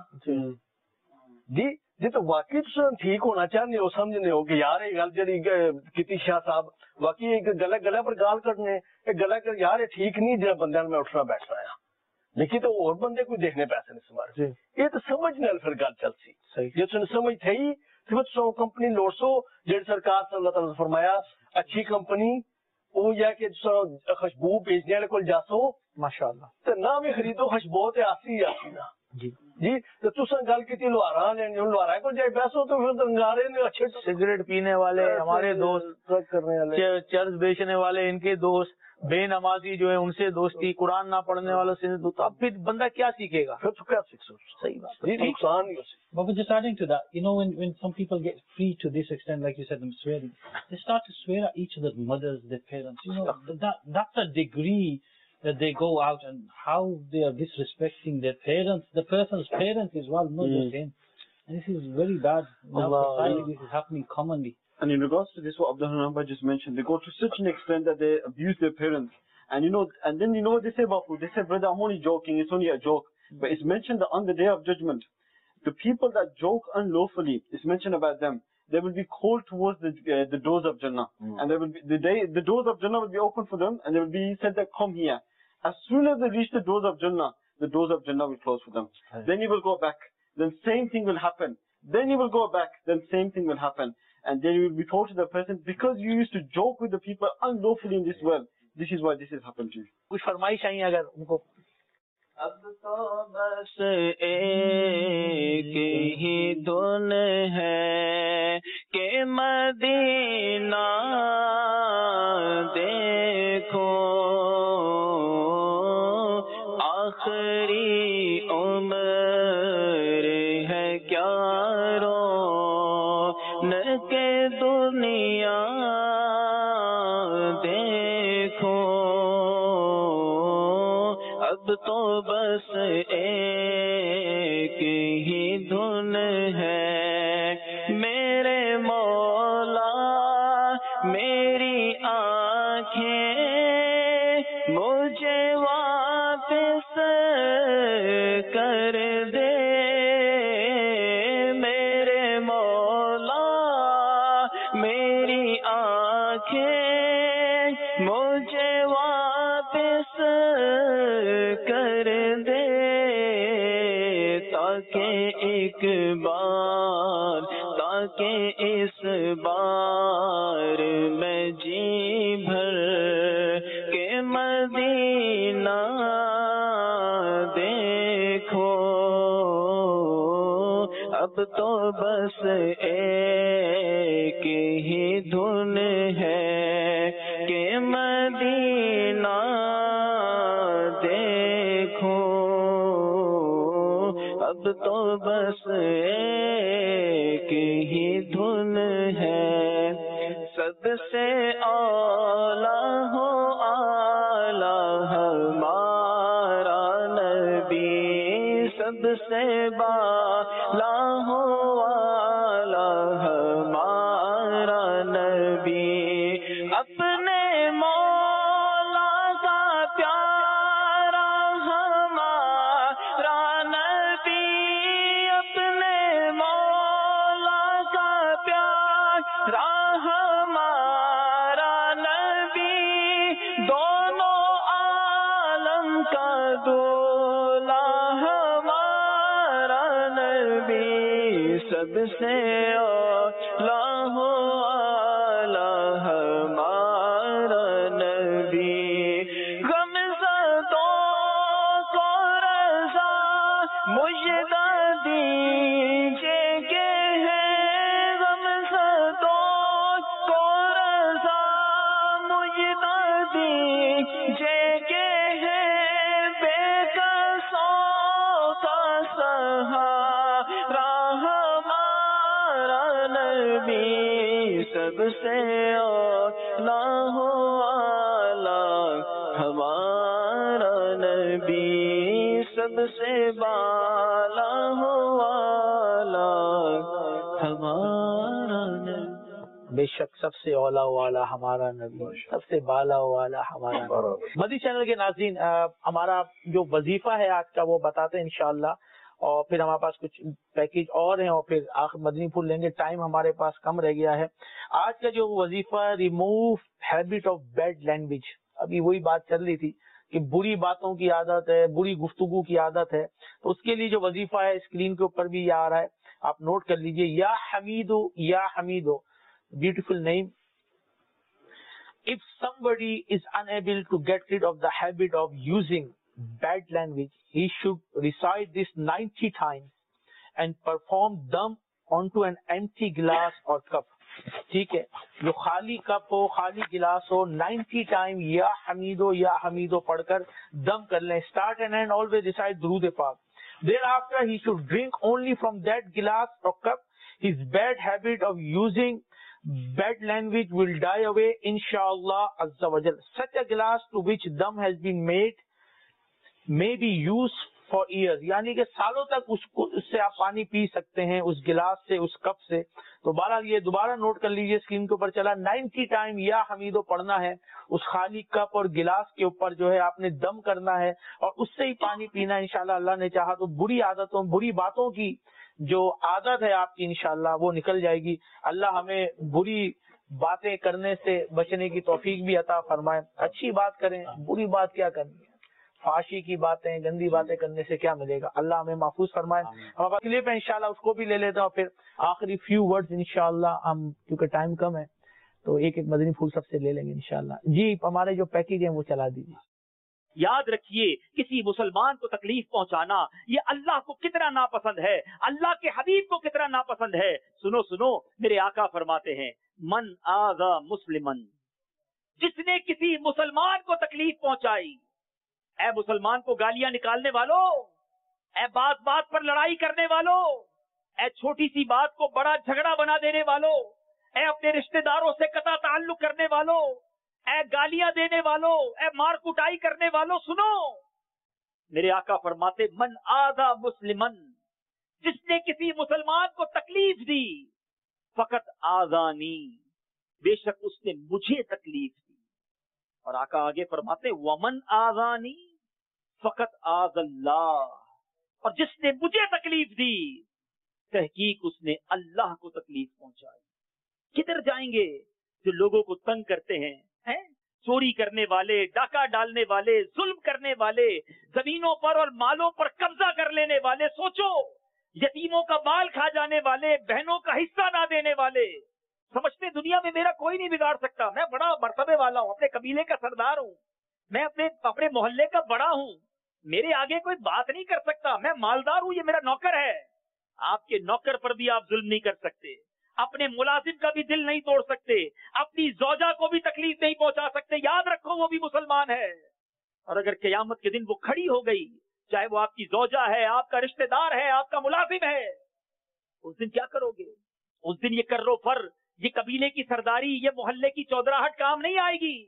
جی جی تو واقعی تساں ٹھیک ہونا چاہتے ہو سمجھنے ہو کہ یار یہ گل جی کیتی شاہ صاحب واقعی ایک گلے گلے پر گال کرنے گلا کر یار یہ ٹھیک نہیں جب بندے میں اٹھنا بیٹھنا ہے لیکن تو اور بندے کوئی دیکھنے پیسے نہیں سمارے یہ تو سمجھ نال پھر گل چل سی جی تم سمجھ تھی پھر سو کمپنی لوڑ سو جیڑی سرکار صلی اللہ تعالی نے فرمایا اچھی کمپنی وہ یا کہ خوشبو بیچنے والے کو جاسو ماشاءاللہ تو نہ بھی خریدو خوشبو تے آسی آسی نا جی جی تو تساں گل کی لوہارا لینی لوہارا کو جائے بیسو تو پھر انگارے نے اچھے سگریٹ پینے والے ہمارے دوست کرنے والے چرس بیچنے والے ان کے دوست بے نمازی جو ہے ان سے دوستی قرآن نہ پڑھنے والوں سے دوستی اب پھر بندہ کیا سیکھے گا پھر تو کیا سیکھ سکتا صحیح بات جی نقصان ہی But we're just adding to that, you know, when, when some people get free to this extent, like you said, them swearing, they start to swear at each other's mothers, their parents. You know, that that's a degree that they go out and how they are disrespecting their parents, the person's parents as well, not just him. And this is very bad. In our society, this is happening commonly. And in regards to this, what Abdul just mentioned, they go to such an extent that they abuse their parents. And you know, and then you know what they say about food? They say, brother, I'm only joking, it's only a joke. But it's mentioned that on the day of judgment, the people that joke unlawfully, it's mentioned about them, they will be called towards the uh, the doors of Jannah. Mm. And they will be, the day, the doors of Jannah will be open for them, and they will be said that, come here. As soon as they reach the doors of Jannah, the doors of Jannah will close for them. Right. Then you will go back. Then same thing will happen. Then you will go back. Then same thing will happen. And then you will be told to the person, because you used to joke with the people unlawfully in this world, this is why this has happened to you. کچھ فرمائش آئی اگر ان کو اب تو بس ایک ہی دھن ہے کہ مدینہ دیکھو آخری عمر ہے کیا رونق دنیا دیکھو اب تو بس ایک ہی دھن ہے میرے مولا میری آنکھیں مجھے واپس کر دے میرے مولا میری آنکھیں مجھے واپس کر دے تاکہ ایک بار تاکہ اس بار میں جی بھر کے مدینہ دیکھو اب تو بس ایک ہی دھن ہے کہ مدینہ دیکھو اب تو بس ایک ہی دھن ہے سب سے اولا ہو اعلیٰ ہمارا نبی سب سے بالا ہو اعلیٰ ہمارا نبی اپنے مولا کا پیارا ہمارا نبی اپنے مولا کا پیارا ہمارا نبی دونوں عالم کا دولا ہمارا نبی سب سے اولا ہو اعلی ہمارا نبی غم زدوں کو رضا مجدہ دیجئے کہ ہے غم زدوں کو رضا مجدہ دیجئے کہ ہے بے کسوں کا سہارا ہمارا نبی سب سے اولا ہو اعلی ہمارا نبی سب سے بالا ہو اعلی ہمارا نبی. بے شک سب سے اولا والا ہمارا نبی، سب سے بالا والا ہمارا نبی. مدی چینل کے ناظرین، ہمارا جو وظیفہ ہے آج کا وہ بتاتے ہیں انشاءاللہ، اور پھر ہمارے پاس کچھ پیکیج اور ہیں، اور پھر آخر مدنی پھول لیں گے. ٹائم ہمارے پاس کم رہ گیا ہے. آج کا جو وظیفہ remove habit of bad language, ابھی وہی بات چل رہی تھی کہ بری باتوں کی عادت ہے، بری گفتگو کی عادت ہے. تو اس کے لیے جو وظیفہ ہے اسکرین کے اوپر بھی یہ آ رہا ہے، آپ نوٹ کر لیجئے. یا حمیدو یا حمیدو، beautiful name. If somebody is unable to get rid of the habit of using bad language, he should recite this ninety times and perform them onto an empty glass or cup. ٹھیک ہے، جو خالی cup ہو، خالی glass ہو، ninety time یا حمیدو یا حمیدو پڑھ کر دم کر لیں. Start and end always recite درود پاک. Thereafter he should drink only from that glass or cup. His bad habit of using bad language will die away inshallah azza wa jal. Such a glass to which dum has been made may be used for years. یعنی کہ سالوں تک اس کو اس سے آپ پانی پی سکتے ہیں، اس گلاس سے، اس کپ سے. تو بہرحال یہ دوبارہ نوٹ کر لیجئے، اسکرین کے اوپر چلا. نائنٹی ٹائم یا حمیدو پڑھنا ہے، اس خالی کپ اور گلاس کے اوپر جو ہے آپ نے دم کرنا ہے اور اس سے ہی پانی پینا ہے. انشاءاللہ اللہ نے چاہا تو بری عادتوں، بری باتوں کی جو عادت ہے آپ کی انشاءاللہ وہ نکل جائے گی. اللہ ہمیں بری باتیں کرنے سے بچنے کی توفیق بھی عطا فرمائے. اچھی بات کریں، بری بات کیا کرنی ہے؟ فحاشی کی باتیں، گندی باتیں کرنے سے کیا ملے گا؟ اللہ ہمیں محفوظ فرمائے. ہمارے پاس کلپ ہے انشاءاللہ، اس کو بھی لے لیتے ہیں اور پھر آخری فیو ورڈز انشاءاللہ ہم، کیونکہ ٹائم کم ہے تو ایک ایک مدنی پھول سب سے لے لیں گے انشاءاللہ. جی ہمارے جو پیکیج ہیں وہ چلا دیجیے. یاد رکھیے، کسی مسلمان کو تکلیف پہنچانا یہ اللہ کو کتنا ناپسند ہے، اللہ کے حبیب کو کتنا ناپسند ہے. سنو سنو، میرے آقا فرماتے ہیں من آذا مسلمن، جس نے کسی مسلمان کو تکلیف پہنچائی. اے مسلمان کو گالیاں نکالنے والوں، اے بات بات پر لڑائی کرنے والوں، اے چھوٹی سی بات کو بڑا جھگڑا بنا دینے والوں، اے اپنے رشتہ داروں سے قطع تعلق کرنے والوں، اے گالیاں دینے والوں، اے مار کٹائی کرنے والوں، سنو. میرے آقا فرماتے من آذا مسلمن، جس نے کسی مسلمان کو تکلیف دی، فقط آذانی، بے شک اس نے مجھے تکلیف دی. اور آقا آگے فرماتے ومن آذانی فقط آذ اللہ، اور جس نے مجھے تکلیف دی تحقیق اس نے اللہ کو تکلیف پہنچائی. کدھر جائیں گے جو لوگوں کو تنگ کرتے ہیں، ہیں چوری کرنے والے، ڈاکہ ڈالنے والے، ظلم کرنے والے، زمینوں پر اور مالوں پر قبضہ کر لینے والے. سوچو، یتیموں کا مال کھا جانے والے، بہنوں کا حصہ نہ دینے والے. سمجھتے دنیا میں میرا کوئی نہیں بگاڑ سکتا، میں بڑا مرتبے والا ہوں، اپنے قبیلے کا سردار ہوں، میں اپنے اپنے محلے کا بڑا ہوں، میرے آگے کوئی بات نہیں کر سکتا، میں مالدار ہوں، یہ میرا نوکر ہے. آپ کے نوکر پر بھی آپ ظلم نہیں کر سکتے، اپنے ملازم کا بھی دل نہیں توڑ سکتے، اپنی زوجہ کو بھی تکلیف نہیں پہنچا سکتے. یاد رکھو وہ بھی مسلمان ہے. اور اگر قیامت کے دن وہ کھڑی ہو گئی، چاہے وہ آپ کی زوجہ ہے، آپ کا رشتہ دار ہے، آپ کا ملازم ہے، اس دن کیا کرو گے؟ اس دن یہ کرو فر، یہ قبیلے کی سرداری، یہ محلے کی چودراہٹ کام نہیں آئے گی.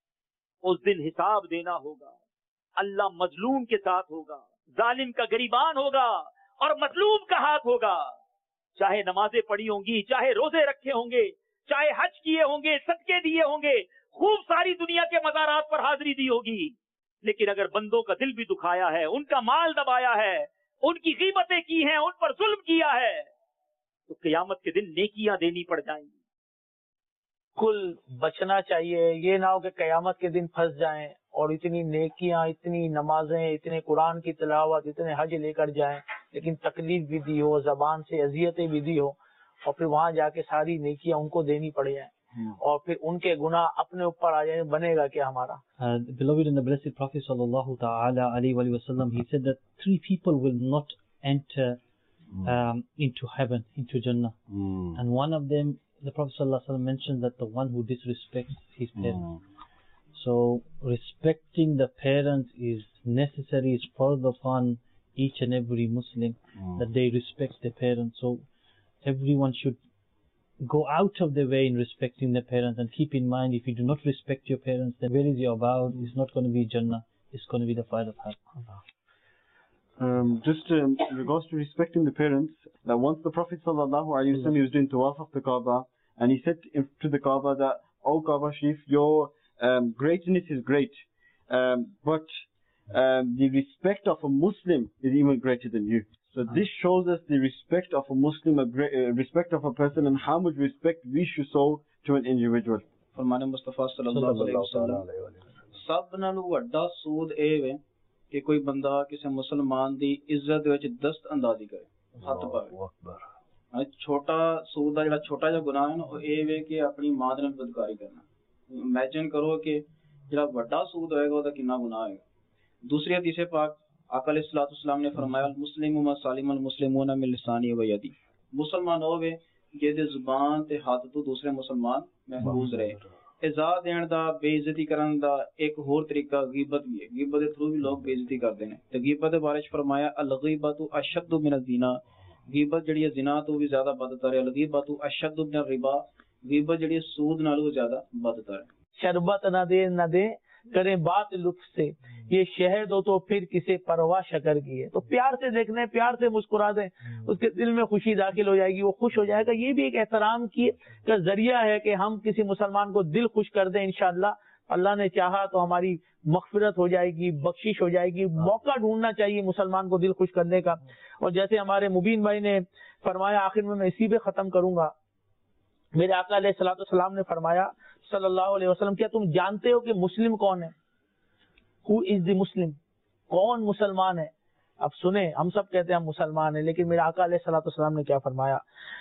اس دن حساب دینا ہوگا. اللہ مظلوم کے ساتھ ہوگا، ظالم کا گریبان ہوگا اور مظلوم کا ہاتھ ہوگا. چاہے نمازیں پڑھی ہوں گی، چاہے روزے رکھے ہوں گے، چاہے حج کیے ہوں گے، صدقے دیے ہوں گے، خوب ساری دنیا کے مزارات پر حاضری دی ہوگی، لیکن اگر بندوں کا دل بھی دکھایا ہے، ان کا مال دبایا ہے، ان کی غیبتیں کی ہیں، ان پر ظلم کیا ہے، تو قیامت کے دن نیکیاں دینی پڑ جائیں گی. کل بچنا چاہیے، یہ نہ ہو کہ قیامت کے دن پھنس جائیں اور اتنی نیکیاں، اتنی نمازیں، اتنے قرآن کی تلاوت، اتنے حج لے کر جائیں لیکن تکلیف بھی دی ہو, زبان سے اذیتیں بھی دی ہو, اور پھر وہاں جا کے ساری نیکیاں ان کو دینی پڑ جائیں, اور پھر ان کے گناہ اپنے اوپر آ جائیں, بنے گا کیا ہمارا؟ Uh, beloved and the blessed Prophet sallallahu ta'ala alayhi wa sallam, he said that three people will not enter um, into heaven, into Jannah. Mm. And one of them, the Prophet sallallahu alaihi wasallam mentioned that the one who disrespects his parents. Mm. So respecting the parents is necessary, is further upon each and every Muslim, mm. that they respect their parents. So everyone should go out of their way in respecting their parents, and keep in mind, if you do not respect your parents, then where is your abode? It's not going to be Jannah, it's going to be the fire of hell. Um, just um, in regards to respecting the parents, that once the Prophet sallallahu alaihi wasallam, he was doing tawaf of the Kaaba, and he said to the Kaaba that, "O Kaaba Sharif, your um, greatness is great, um, but um, the respect of a Muslim is even greater than you." So this shows us the respect of a Muslim, a great, uh, respect of a person, and how much respect we should show to an individual. فرمان مصطفیٰ صلی اللہ علیہ وسلم, سب نالوں وڈا سود اے وے کہ کوئی بندہ کسی مسلمان دی عزت وچ دست اندازی کرے, ہاتھ پاوے. چھوٹا سود دا جڑا چھوٹا جا گناہ ہے نا, او اے وے کہ اپنی ماں نال بدکاری کرنا. امیجن کرو کہ جڑا وڈا سود ہوئے گا او دا کتنا گناہ ہے. دوسری حدیث پاک آقا علیہ الصلوۃ والسلام نے فرمایا, المسلم ما سالم المسلمون من لسانی و یدی, مسلمان ہوے جے زبان تے ہاتھ تو دوسرے مسلمان محفوظ رہے. ایذا دین دا, بے عزتی کرن دا ایک ہور طریقہ غیبت بھی ہے. غیبت دے تھرو بھی لوگ بے عزتی کردے نے. تے غیبت دے بارے فرمایا, الغیبۃ اشد من الزنا, غیبت جڑی ہے زنا تو بھی زیادہ بدتر ہے. الغیبۃ اشد من الربا, غیبت جڑی ہے سود نالوں زیادہ بدتر ہے. شربت نہ دے نہ دے کریں بات لطف سے, یہ شہد ہو تو پھر کسے پرواہ شکر کی ہے. تو پیار سے دیکھنے, پیار سے مسکرا دیں, اس کے دل میں خوشی داخل ہو جائے گی, وہ خوش ہو جائے گا. یہ بھی ایک احترام کی کا ذریعہ ہے کہ ہم کسی مسلمان کو دل خوش کر دیں. انشاءاللہ اللہ نے چاہا تو ہماری مغفرت ہو جائے گی, بخشش ہو جائے گی. موقع ڈھونڈنا چاہیے مسلمان کو دل خوش کرنے کا. اور جیسے ہمارے مبین بھائی نے فرمایا, آخر میں میں اسی پہ ختم کروں گا. میرے آقا علیہ الصلوۃ والسلام نے فرمایا صلی اللہ علیہ وسلم, کیا تم جانتے ہو کہ مسلم کون ہے؟ Who is the Muslim? کون مسلمان ہے؟ اب سنیں, ہم سب کہتے ہیں ہم مسلمان ہیں, لیکن میرے آقا علیہ الصلوۃ والسلام نے کیا فرمایا؟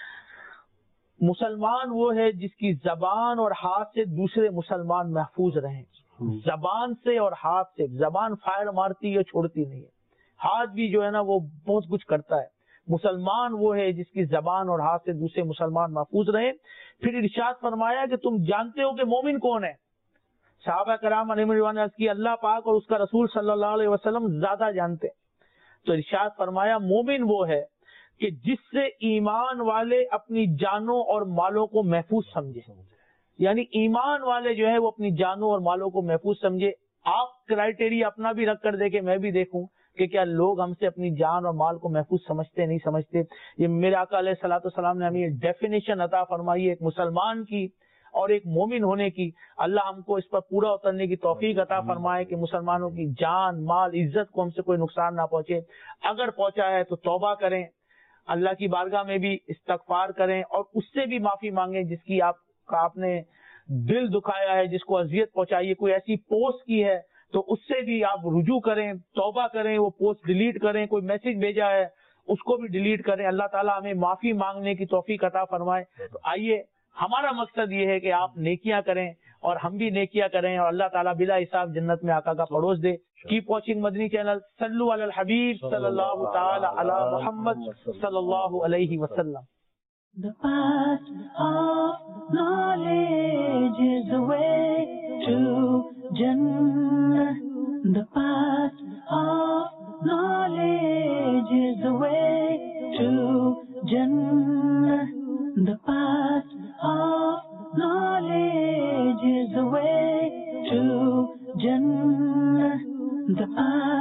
مسلمان وہ ہے جس کی زبان اور ہاتھ سے دوسرے مسلمان محفوظ رہیں. زبان سے اور ہاتھ سے. زبان فائر مارتی ہے, چھوڑتی نہیں ہے. ہاتھ بھی جو ہے نا وہ بہت کچھ کرتا ہے. مسلمان وہ ہے جس کی زبان اور ہاتھ سے دوسرے مسلمان محفوظ رہے. پھر ارشاد فرمایا کہ تم جانتے ہو کہ مومن کون ہے؟ صحابہ کرام علیہم رضوان کی اللہ پاک اور اس کا رسول صلی اللہ علیہ وسلم زیادہ جانتے. تو ارشاد فرمایا, مومن وہ ہے کہ جس سے ایمان والے اپنی جانوں اور مالوں کو محفوظ سمجھے. یعنی ایمان والے جو ہے وہ اپنی جانوں اور مالوں کو محفوظ سمجھے. آپ کرائٹیریا اپنا بھی رکھ کر دیکھیں, میں بھی دیکھوں کہ کیا لوگ ہم سے اپنی جان اور مال کو محفوظ سمجھتے نہیں سمجھتے. یہ میرے آقا علیہ الصلوۃ والسلام نے ہمیں یہ ڈیفینیشن عطا فرمائی ہے ایک مسلمان کی اور ایک مومن ہونے کی. اللہ ہم کو اس پر پورا اترنے کی توفیق عطا فرمائے کہ مسلمانوں کی جان, مال, عزت کو ہم سے کوئی نقصان نہ پہنچے. اگر پہنچا ہے تو توبہ کریں, اللہ کی بارگاہ میں بھی استغفار کریں, اور اس سے بھی معافی مانگیں جس کی آپ کا آپ نے دل دکھایا ہے, جس کو اذیت پہنچائی ہے. کوئی ایسی پوسٹ کی ہے تو اس سے بھی آپ رجوع کریں, توبہ کریں, وہ پوسٹ ڈیلیٹ کریں. کوئی میسج بھیجا ہے اس کو بھی ڈیلیٹ کریں. اللہ تعالیٰ ہمیں معافی مانگنے کی توفیق عطا فرمائے. تو آئیے, ہمارا مقصد یہ ہے کہ آپ نیکیاں کریں اور ہم بھی نیکیاں کریں, اور اللہ تعالیٰ بلا حساب جنت میں آقا کا پڑوس دے. Keep watching Madani channel. صلو علی الحبیب صلی اللہ تعالی علی محمد صلی اللہ علیہ وسلم. The path of knowledge is the way to Jannah. The path of knowledge is the way to Jannah. The path of knowledge is the way to Jannah. The path